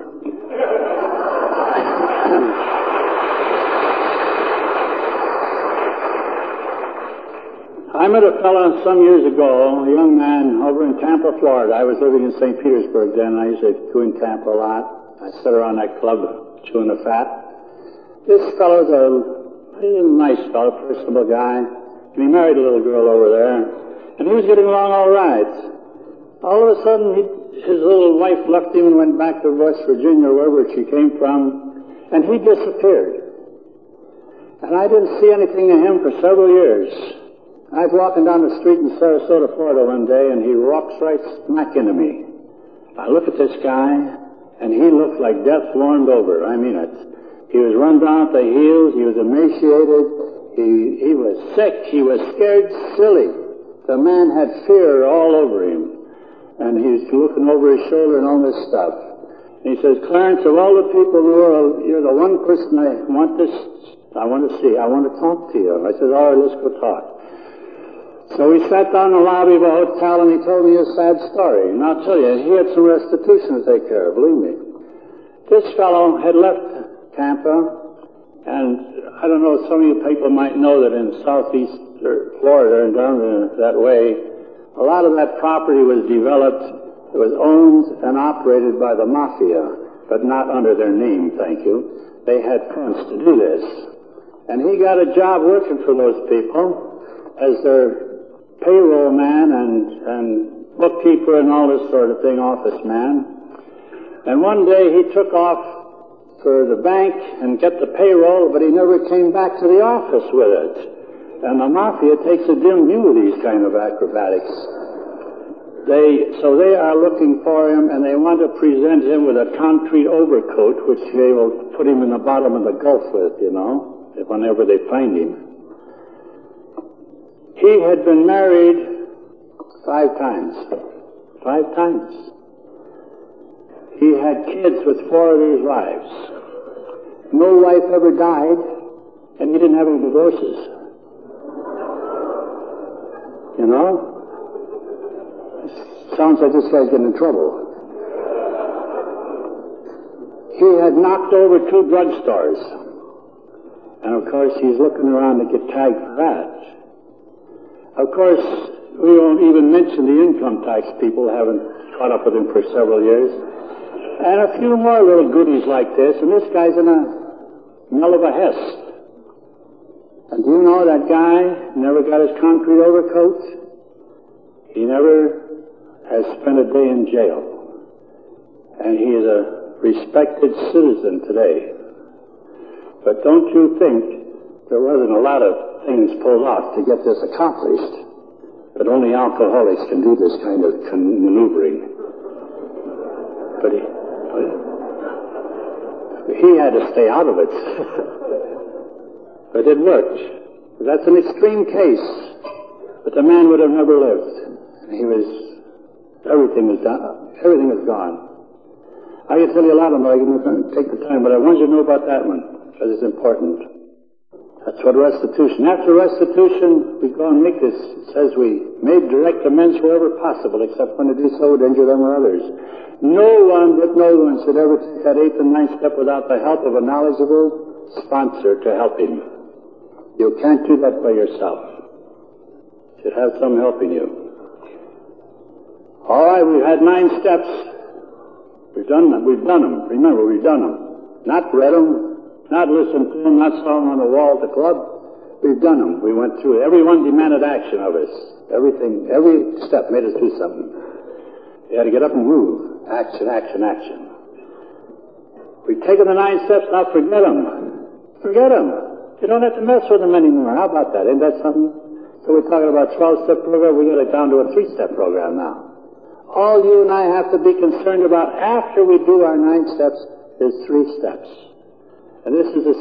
I met a fellow some years ago, a young man over in Tampa, Florida. I was living in St. Petersburg then. I used to go in Tampa a lot. I sat around that club chewing the fat. This fellow's he's a nice fellow, personable guy. And he married a little girl over there. And he was getting along all right. All of a sudden, his little wife left him and went back to West Virginia or wherever she came from. And he disappeared. And I didn't see anything of him for several years. I was walking down the street in Sarasota, Florida one day, and he walks right smack into me. I look at this guy, and he looked like death warmed over. I mean it. He was run down at the heels. He was emaciated. He was sick. He was scared silly. The man had fear all over him. And he was looking over his shoulder and all this stuff. And he says, Clarence, of all the people in the world, you're the one person I want to see. I want to talk to you. I said, all right, let's go talk. So we sat down in the lobby of a hotel, and he told me a sad story. And I'll tell you, he had some restitution to take care of, believe me. This fellow had left Tampa, and I don't know, some of you people might know that in southeast Florida and down that way, a lot of that property was developed, it was owned and operated by the mafia, but not under their name, thank you. They had funds to do this. And he got a job working for those people as their payroll man and bookkeeper and all this sort of thing, office man. And one day he took off for the bank and get the payroll, but he never came back to the office with it. And the mafia takes a dim view of these kind of acrobatics. So they are looking for him, and they want to present him with a concrete overcoat, which they will put him in the bottom of the Gulf with, whenever they find him. He had been married 5 times. 5 times. He had kids with 4 of these wives. No wife ever died, and he didn't have any divorces. Sounds like this guy's getting in trouble. He had knocked over 2 drugstores. And of course, he's looking around to get tagged for that. Of course, we won't even mention the income tax people haven't caught up with him for several years. And a few more little goodies like this, and this guy's in a mell of a hest. And do you know that guy never got his concrete overcoat? He never has spent a day in jail. And he is a respected citizen today. But don't you think there wasn't a lot of things pulled off to get this accomplished? But only alcoholics can do this kind of maneuvering. But he had to stay out of it. But it worked. That's an extreme case. But the man would have never lived. Everything was done. Everything was gone. I can tell you a lot of them, but I can take the time. But I want you to know about that one, because it's important. That's what restitution. After restitution, we go and make this. It says we made direct amends wherever possible, except when to do so would injure them or others. No one should ever take that 8th and 9th step without the help of a knowledgeable sponsor to help him. You can't do that by yourself. You should have some helping you. All right, we've had 9 steps. We've done them. Remember, we've done them. Not read them, not listened to them, not saw them on the wall at the club. We've done them. We went through it. Everyone demanded action of us. Everything, every step made us do something. You had to get up and move. Action, action, action. We've taken the 9 steps, now forget them. Forget them. You don't have to mess with them anymore. How about that? Ain't that something? So we're talking about a 12-step program. We got it down to a 3-step program now. All you and I have to be concerned about after we do our 9 steps is 3 steps. And this is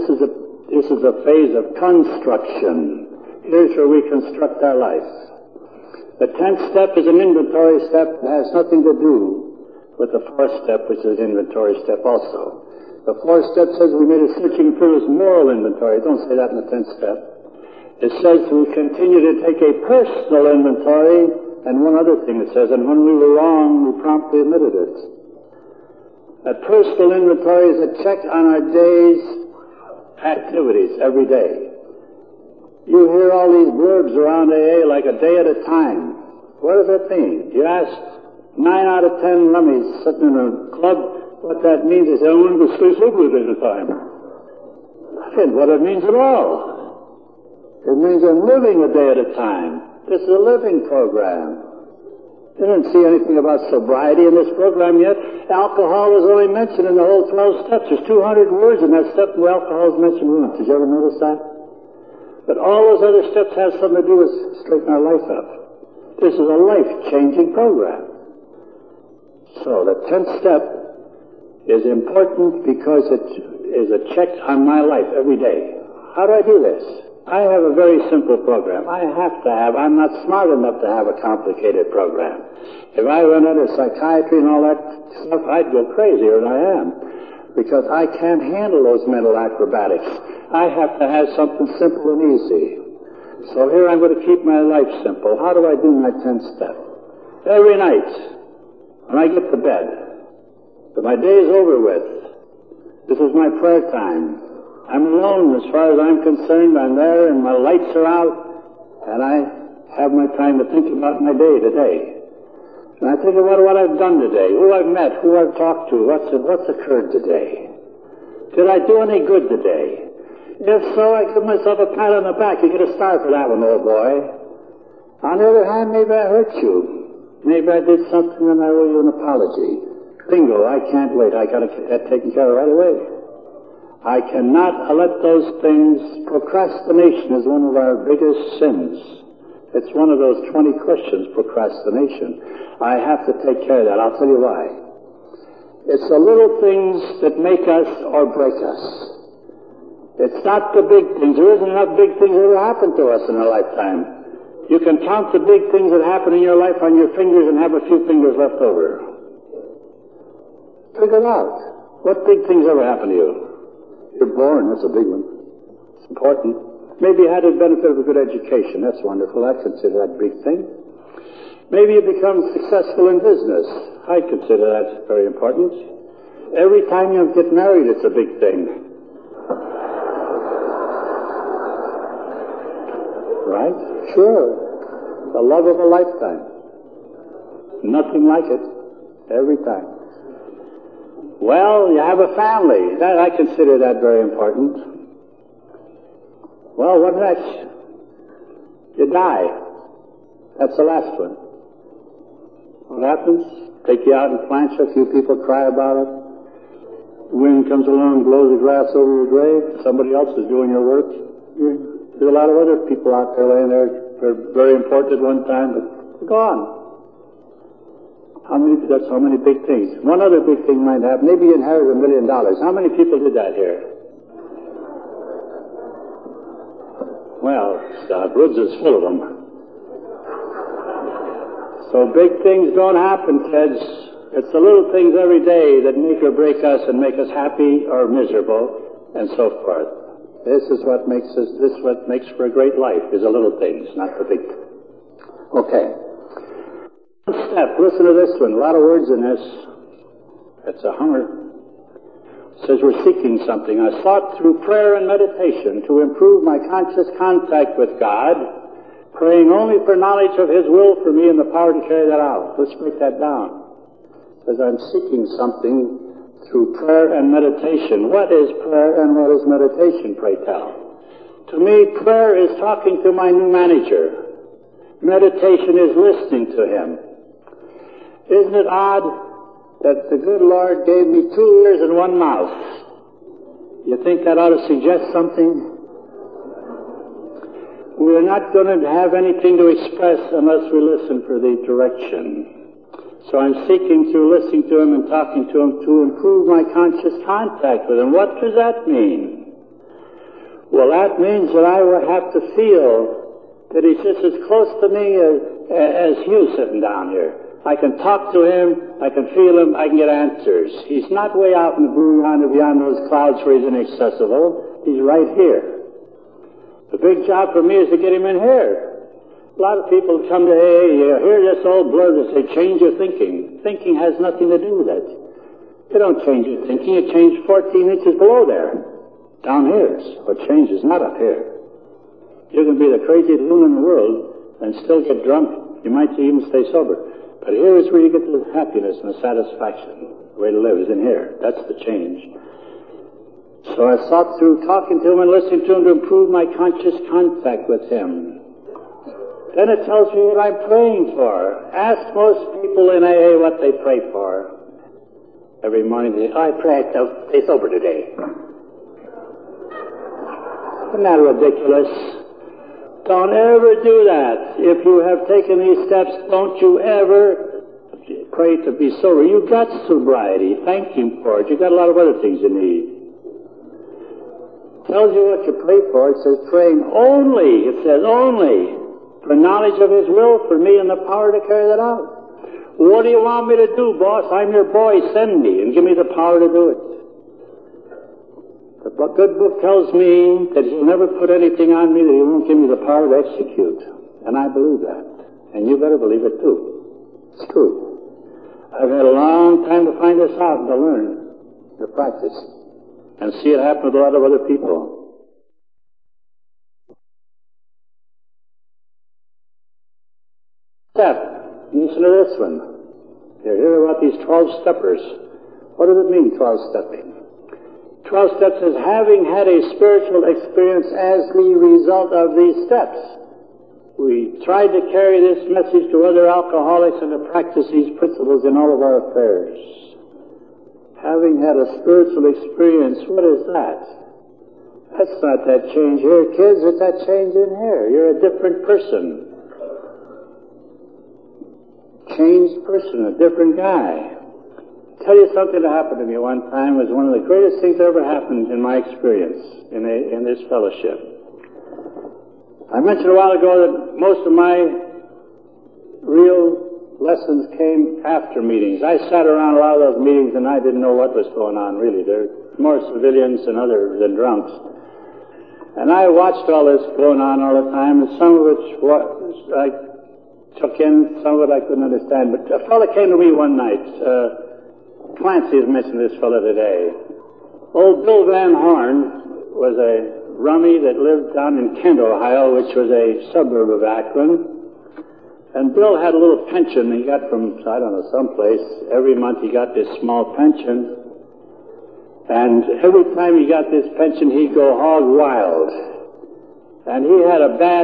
a phase of construction. Here's where we construct our life. The 10th step is an inventory step that has nothing to do with the 4th step, which is an inventory step also. The 4th step says we made a searching for his moral inventory. Don't say that in the 10th step. It says we continue to take a personal inventory, and one other thing it says, and when we were wrong, we promptly admitted it. A personal inventory is a check on our day's activities every day. You hear all these blurbs around AA like a day at a time. What does that mean? You ask 9 out of 10 rummies sitting in a club what that means. They say, I want to stay sober a day at a time. That isn't what it means at all. It means I'm living a day at a time. This is a living program. You didn't see anything about sobriety in this program yet. Alcohol was only mentioned in the whole 12 steps. There's 200 words in that step where alcohol is mentioned once. Did you ever notice that? But all those other steps have something to do with straightening our life up. This is a life-changing program. So the 10th step is important because it is a check on my life every day. How do I do this? I have a very simple program. I'm not smart enough to have a complicated program. If I went under psychiatry and all that stuff, I'd go crazier than I am. Because I can't handle those mental acrobatics. I have to have something simple and easy. So here I'm going to keep my life simple. How do I do my 10th step? Every night, when I get to bed, when my day is over with, this is my prayer time. I'm alone as far as I'm concerned. I'm there and my lights are out, and I have my time to think about my day today. And I think about what I've done today, who I've met, who I've talked to, what's occurred today. Did I do any good today? If so, I give myself a pat on the back. You get a star for that one, old boy. On the other hand, maybe I hurt you. Maybe I did something and I owe you an apology. Bingo, I can't wait. I got to get that taken care of right away. I cannot let those things. Procrastination is one of our biggest sins. It's one of those 20 questions, procrastination. I have to take care of that. I'll tell you why. It's the little things that make us or break us. It's not the big things. There isn't enough big things that ever happen to us in a lifetime. You can count the big things that happen in your life on your fingers and have a few fingers left over. Figure it out. What big things ever happen to you? You're born. That's a big one. It's important. Maybe you had the benefit of a good education. That's wonderful. I consider that a big thing. Maybe you become successful in business. I consider that very important. Every time you get married, it's a big thing. Right? Sure. The love of a lifetime. Nothing like it. Every time. Well, you have a family. I consider that very important. Well, what next? You die. That's the last one. What happens? Take you out and plant you. A few people cry about it. The wind comes along and blows the grass over your grave. Somebody else is doing your work. There's a lot of other people out there laying there. They're very important at one time, but they're gone. That's how many big things. One other big thing might happen. Maybe you inherit $1 million. How many people did that here? Well, Woods is full of them. So big things don't happen, kids. It's the little things every day that make or break us and make us happy or miserable, and so forth. This is what makes for a great life, is the little things, not the big. Okay. Step. Listen to this one. A lot of words in this. It's a hummer. It says we're seeking something. I sought through prayer and meditation to improve my conscious contact with God, praying only for knowledge of His will for me and the power to carry that out. Let's break that down. It says I'm seeking something through prayer and meditation. What is prayer and what is meditation, pray tell? To me, prayer is talking to my new manager. Meditation is listening to Him. Isn't it odd that the good Lord gave me 2 ears and 1 mouth? You think that ought to suggest something? We're not going to have anything to express unless we listen for the direction. So I'm seeking through listening to Him and talking to Him to improve my conscious contact with Him. What does that mean? Well, that means that I will have to feel that He's just as close to me as you sitting down here. I can talk to Him, I can feel Him, I can get answers. He's not way out in the blue yonder beyond those clouds where He's inaccessible. He's right here. The big job for me is to get Him in here. A lot of people come to AA, you hear this old blurb that say, change your thinking. Thinking has nothing to do with it. You don't change your thinking, you change 14 inches below there. Down here is what changes, not up here. You can be the craziest loon in the world and still get drunk. You might even stay sober. But here is where you get the happiness and the satisfaction. The way to live is in here. That's the change. So I sought through talking to Him and listening to Him to improve my conscious contact with Him. Then it tells me what I'm praying for. Ask most people in AA what they pray for. Every morning they say, I pray to stay sober today. Isn't that ridiculous? Don't ever do that. If you have taken these steps, don't you ever pray to be sober. You got sobriety. Thank Him for it. You got a lot of other things you need. Tells you what you pray for. It says praying only. It says only for knowledge of His will for me and the power to carry that out. What do you want me to do, boss? I'm your boy. Send me and give me the power to do it. The good book tells me that He'll never put anything on me that He won't give me the power to execute. And I believe that. And you better believe it too. It's true. I've had a long time to find this out and to learn, to practice, and see it happen with a lot of other people. Step. Listen to this one. You hear about these 12 steppers. What does it mean, 12 stepping? 12 steps is having had a spiritual experience as the result of these steps. We tried to carry this message to other alcoholics and to practice these principles in all of our affairs. Having had a spiritual experience, what is that? That's not that change here, kids. It's that change in here. You're a different person. Changed person, a different guy. Tell you something that happened to me one time. It was one of the greatest things that ever happened in my experience in this fellowship. I mentioned a while ago that most of my real lessons came after meetings. I sat around a lot of those meetings and I didn't know what was going on, really. There were more civilians than drunks. And I watched all this going on all the time, and some of it I took in, some of it I couldn't understand. But a fellow came to me one night. Clancy has mentioned this fellow today. Old Bill Van Horn was a rummy that lived down in Kent, Ohio, which was a suburb of Akron. And Bill had a little pension he got from, I don't know, someplace. Every month he got this small pension. And every time he got this pension, he'd go hog wild. And he had a bad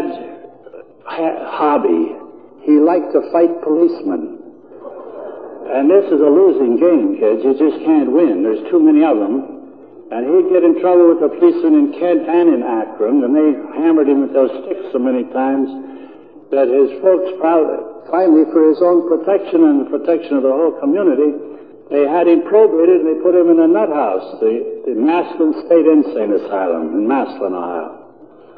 hobby. He liked to fight policemen. And this is a losing game, kids. You just can't win. There's too many of them. And he'd get in trouble with the policemen in Kent and in Akron, and they hammered him with those sticks so many times that his folks finally, for his own protection and the protection of the whole community, they had him probated and they put him in a nut house, the Maslin State Insane Asylum in Maslin, Ohio.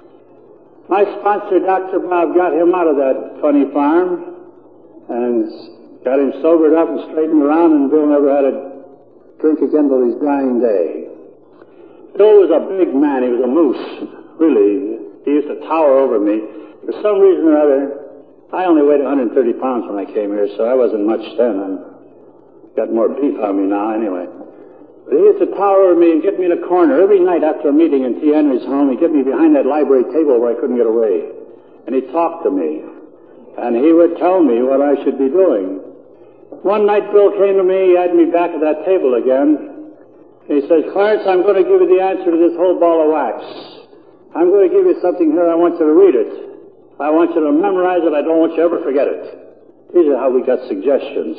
My sponsor, Dr. Bob, got him out of that funny farm and got him sobered up and straightened around, and Bill never had a drink again till his dying day. Bill was a big man. He was a moose, really. He used to tower over me. For some reason or other, I only weighed 130 pounds when I came here, so I wasn't much then. I've got more beef on me now anyway. But he used to tower over me and get me in a corner. Every night after a meeting in T. Henry's home, he'd get me behind that library table where I couldn't get away. And he'd talk to me. And he would tell me what I should be doing. One night Bill came to me, he had me back at that table again. He says, Clarence, I'm going to give you the answer to this whole ball of wax. I'm going to give you something here. I want you to read it. I want you to memorize it. I don't want you to ever forget it. These are how we got suggestions.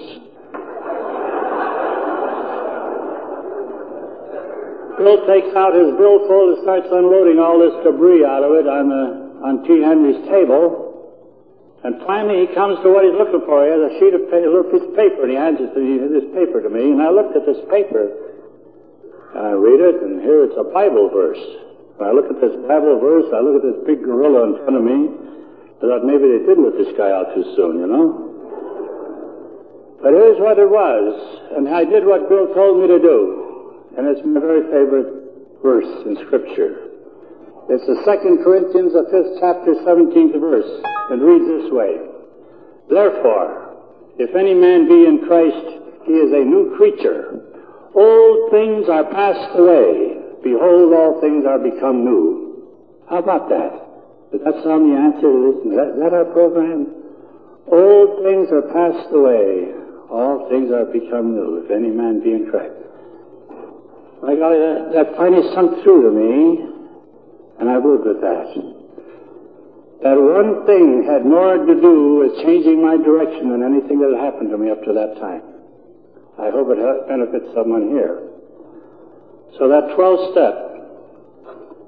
Bill takes out his billfold and starts unloading all this debris out of it on T. Henry's table. And finally, he comes to what he's looking for. He has a sheet of paper, a little piece of paper, and he hands this paper to me. And I looked at this paper, and I read it, and here it's a Bible verse. And I look at this Bible verse, I look at this big gorilla in front of me. I thought maybe they didn't let this guy out too soon, you know. But here's what it was, and I did what Bill told me to do. And it's my very favorite verse in Scripture. It's the 2 Corinthians, the 5th chapter, 17th verse. It reads this way. Therefore, if any man be in Christ, he is a new creature. Old things are passed away. Behold, all things are become new. How about that? Does that sound the answer to this? Is that our program? Old things are passed away. All things are become new. If any man be in Christ. My God, that finally sunk through to me. And I lived with that. That one thing had more to do with changing my direction than anything that had happened to me up to that time. I hope it benefits someone here. So that 12th step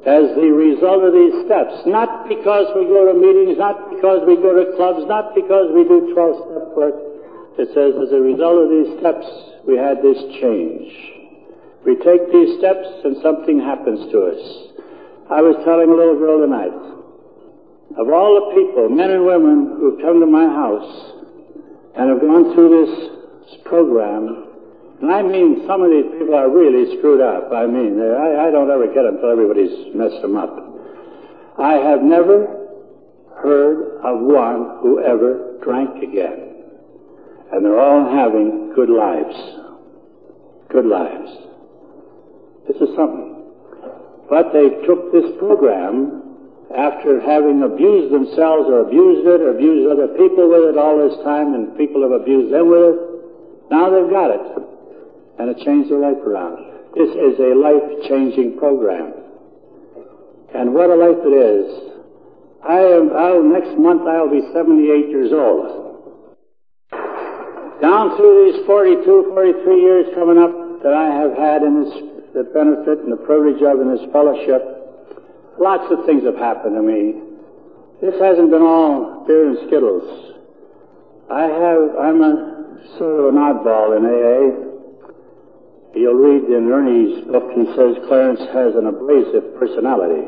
as the result of these steps. Not because we go to meetings, not because we go to clubs, not because we do 12-step work. It says as a result of these steps, we had this change. We take these steps and something happens to us. I was telling a little girl tonight, of all the people, men and women, who've come to my house and have gone through this program, and I mean some of these people are really screwed up. I mean, I don't ever get them until everybody's messed them up. I have never heard of one who ever drank again. And they're all having good lives. Good lives. This is something. But they took this program after having abused themselves or abused it or abused other people with it all this time, and people have abused them with it. Now they've got it. And it changed their life around. This is a life-changing program. And what a life it is. Next month I'll be 78 years old. Down through these 42, 43 years coming up that I have had in this, the benefit and the privilege of in this fellowship, lots of things have happened to me. This hasn't been all beer and skittles. I'm a sort of an oddball in AA. You'll read in Ernie's book, he says Clarence has an abrasive personality.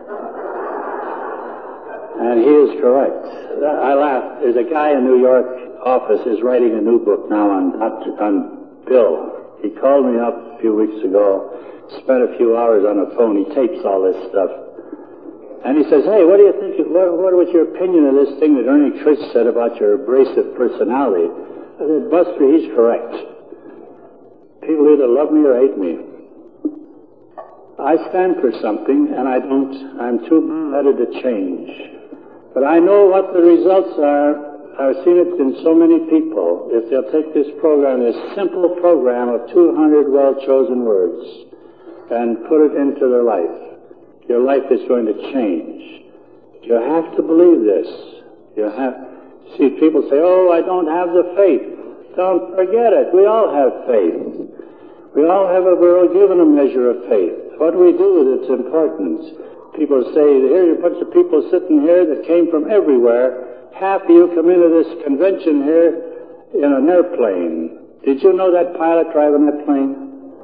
And he is correct. I laugh. There's a guy in New York office is writing a new book now on Bill. He called me up a few weeks ago, spent a few hours on the phone. He tapes all this stuff. And he says, hey, what do you think, what was your opinion of this thing that Ernie Trish said about your abrasive personality? I said, Buster, he's correct. People either love me or hate me. I stand for something, and I'm too bull-headed to change. But I know what the results are. I've seen it in so many people. If they'll take this program, this simple program of 200 well-chosen words, and put it into their life, your life is going to change. You have to believe this. See, people say, oh, I don't have the faith. Don't forget it. We all have faith. We're given a measure of faith. What do we do with its importance? People say, here are a bunch of people sitting here that came from everywhere. Half of you come into this convention here in an airplane. Did you know that pilot driving that plane?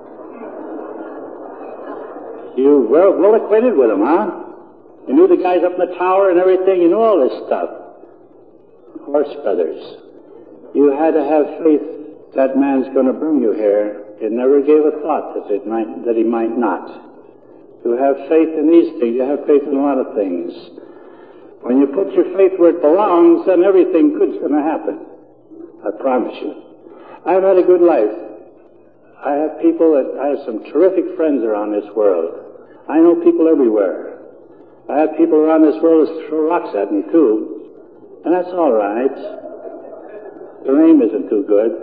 You were well acquainted with him, huh? You knew the guys up in the tower and everything. You knew all this stuff. Horse feathers. You had to have faith that man's going to bring you here. It never gave a thought that he might not. You have faith in these things. You have faith in a lot of things. When you put your faith where it belongs, then everything good's going to happen. I promise you. I've had a good life. I have some terrific friends around this world. I know people everywhere. I have people around this world that throw rocks at me, too. And that's all right. Their aim isn't too good.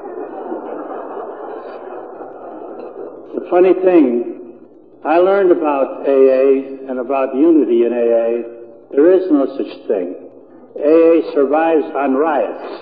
The funny thing, I learned about AA and about unity in AA. There is no such thing. AA survives on riots.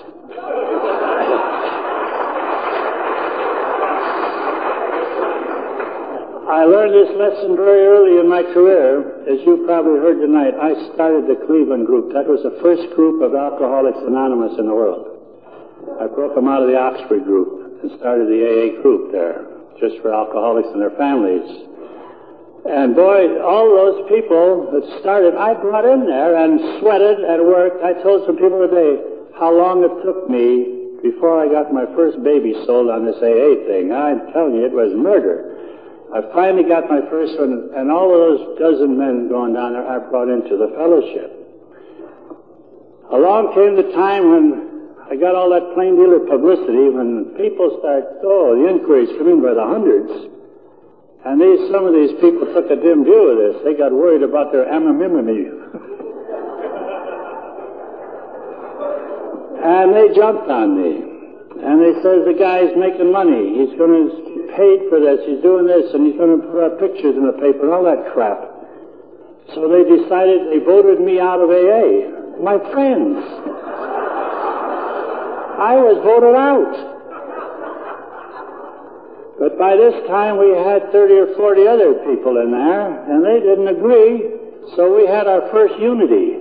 I learned this lesson very early in my career. As you probably heard tonight, I started the Cleveland group. That was the first group of Alcoholics Anonymous in the world. I broke them out of the Oxford group and started the AA group there, just for alcoholics and their families. And boy, all those people that started, I brought in there and sweated and worked. I told some people today how long it took me before I got my first baby sold on this AA thing. I'm telling you, it was murder. I finally got my first one, and all of those dozen men going down there I brought into the fellowship. Along came the time when I got all that plain dealer publicity, when people the inquiries come in by the hundreds. And some of these people took a dim view of this. They got worried about their anonymity. And they jumped on me. And they said, the guy's making money. He's going to get paid for this. He's doing this, and he's going to put our pictures in the paper and all that crap. So they voted me out of AA. My friends. I was voted out. But by this time we had 30 or 40 other people in there, and they didn't agree, so we had our first unity.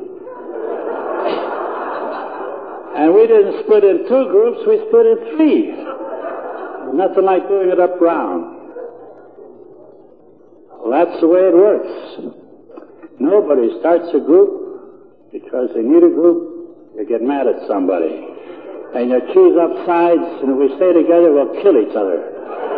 And we didn't split in 2 groups, we split in 3. Nothing like doing it up brown. Well, that's the way it works. Nobody starts a group because they need a group. They get mad at somebody. And you choose up sides, and if we stay together, we'll kill each other.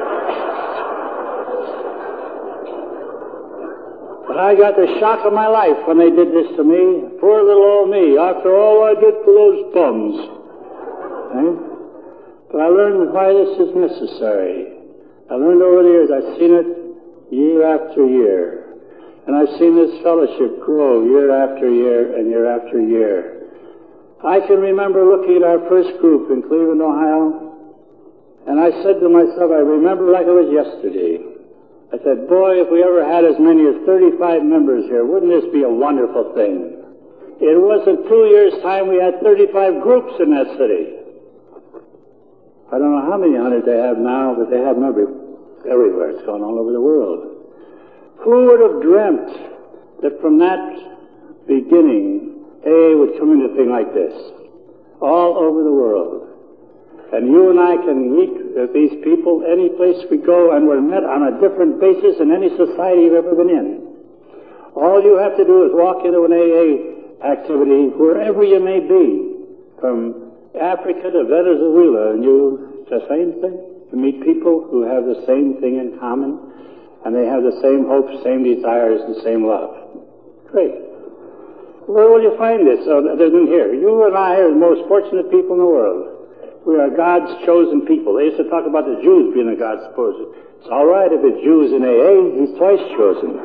But I got the shock of my life when they did this to me. Poor little old me, after all I did for those bums. Eh? But I learned why this is necessary. I learned over the years, I've seen it year after year. And I've seen this fellowship grow year after year and year after year. I can remember looking at our first group in Cleveland, Ohio, and I said to myself, I remember like it was yesterday. I said, boy, if we ever had as many as 35 members here, wouldn't this be a wonderful thing? It wasn't 2 years' time we had 35 groups in that city. I don't know how many hundred they have now, but they have them everywhere. It's gone all over the world. Who would have dreamt that from that beginning, AA would come into a thing like this, all over the world? And you and I can meet with these people any place we go, and we're met on a different basis than any society you've ever been in. All you have to do is walk into an AA activity, wherever you may be, from Africa to Venezuela, and you, the same thing. You meet people who have the same thing in common, and they have the same hopes, same desires, and same love. Great. Where will you find this other than here? You and I are the most fortunate people in the world. We are God's chosen people. They used to talk about the Jews being God's chosen. It's all right if it's Jews in AA. He's twice chosen.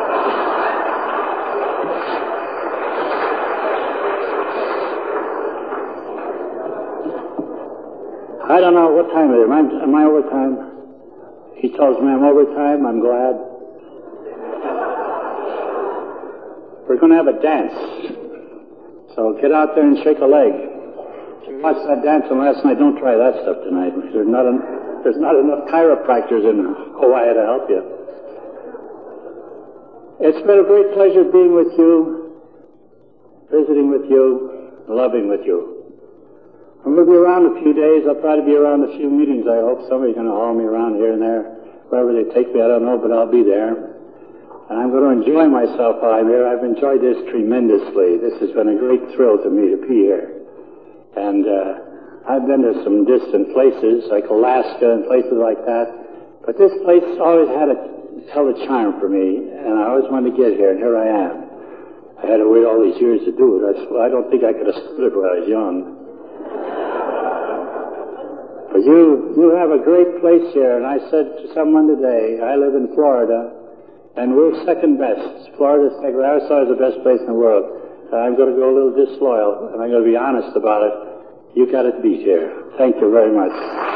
I don't know what time it is. Am I overtime? He tells me I'm overtime. I'm glad. We're going to have a dance. So get out there and shake a leg. If you watched that dancing last night, don't try that stuff tonight. There's not enough chiropractors in Hawaii to help you. It's been a great pleasure being with you, visiting with you, loving with you. I'm going to be around a few days. I'll try to be around a few meetings, I hope. Somebody's going to haul me around here and there. Wherever they take me, I don't know, but I'll be there. And I'm going to enjoy myself while I'm here. I've enjoyed this tremendously. This has been a great thrill to me to be here. And I've been to some distant places, like Alaska and places like that. But this place always held a charm for me, and I always wanted to get here, and here I am. I had to wait all these years to do it. I don't think I could have stood it when I was young. But you have a great place here, and I said to someone today, I live in Florida, and we're second best. Florida's second. I always thought it was the best place in the world. I'm going to go a little disloyal, and I'm going to be honest about it. You got it beat here. Thank you very much.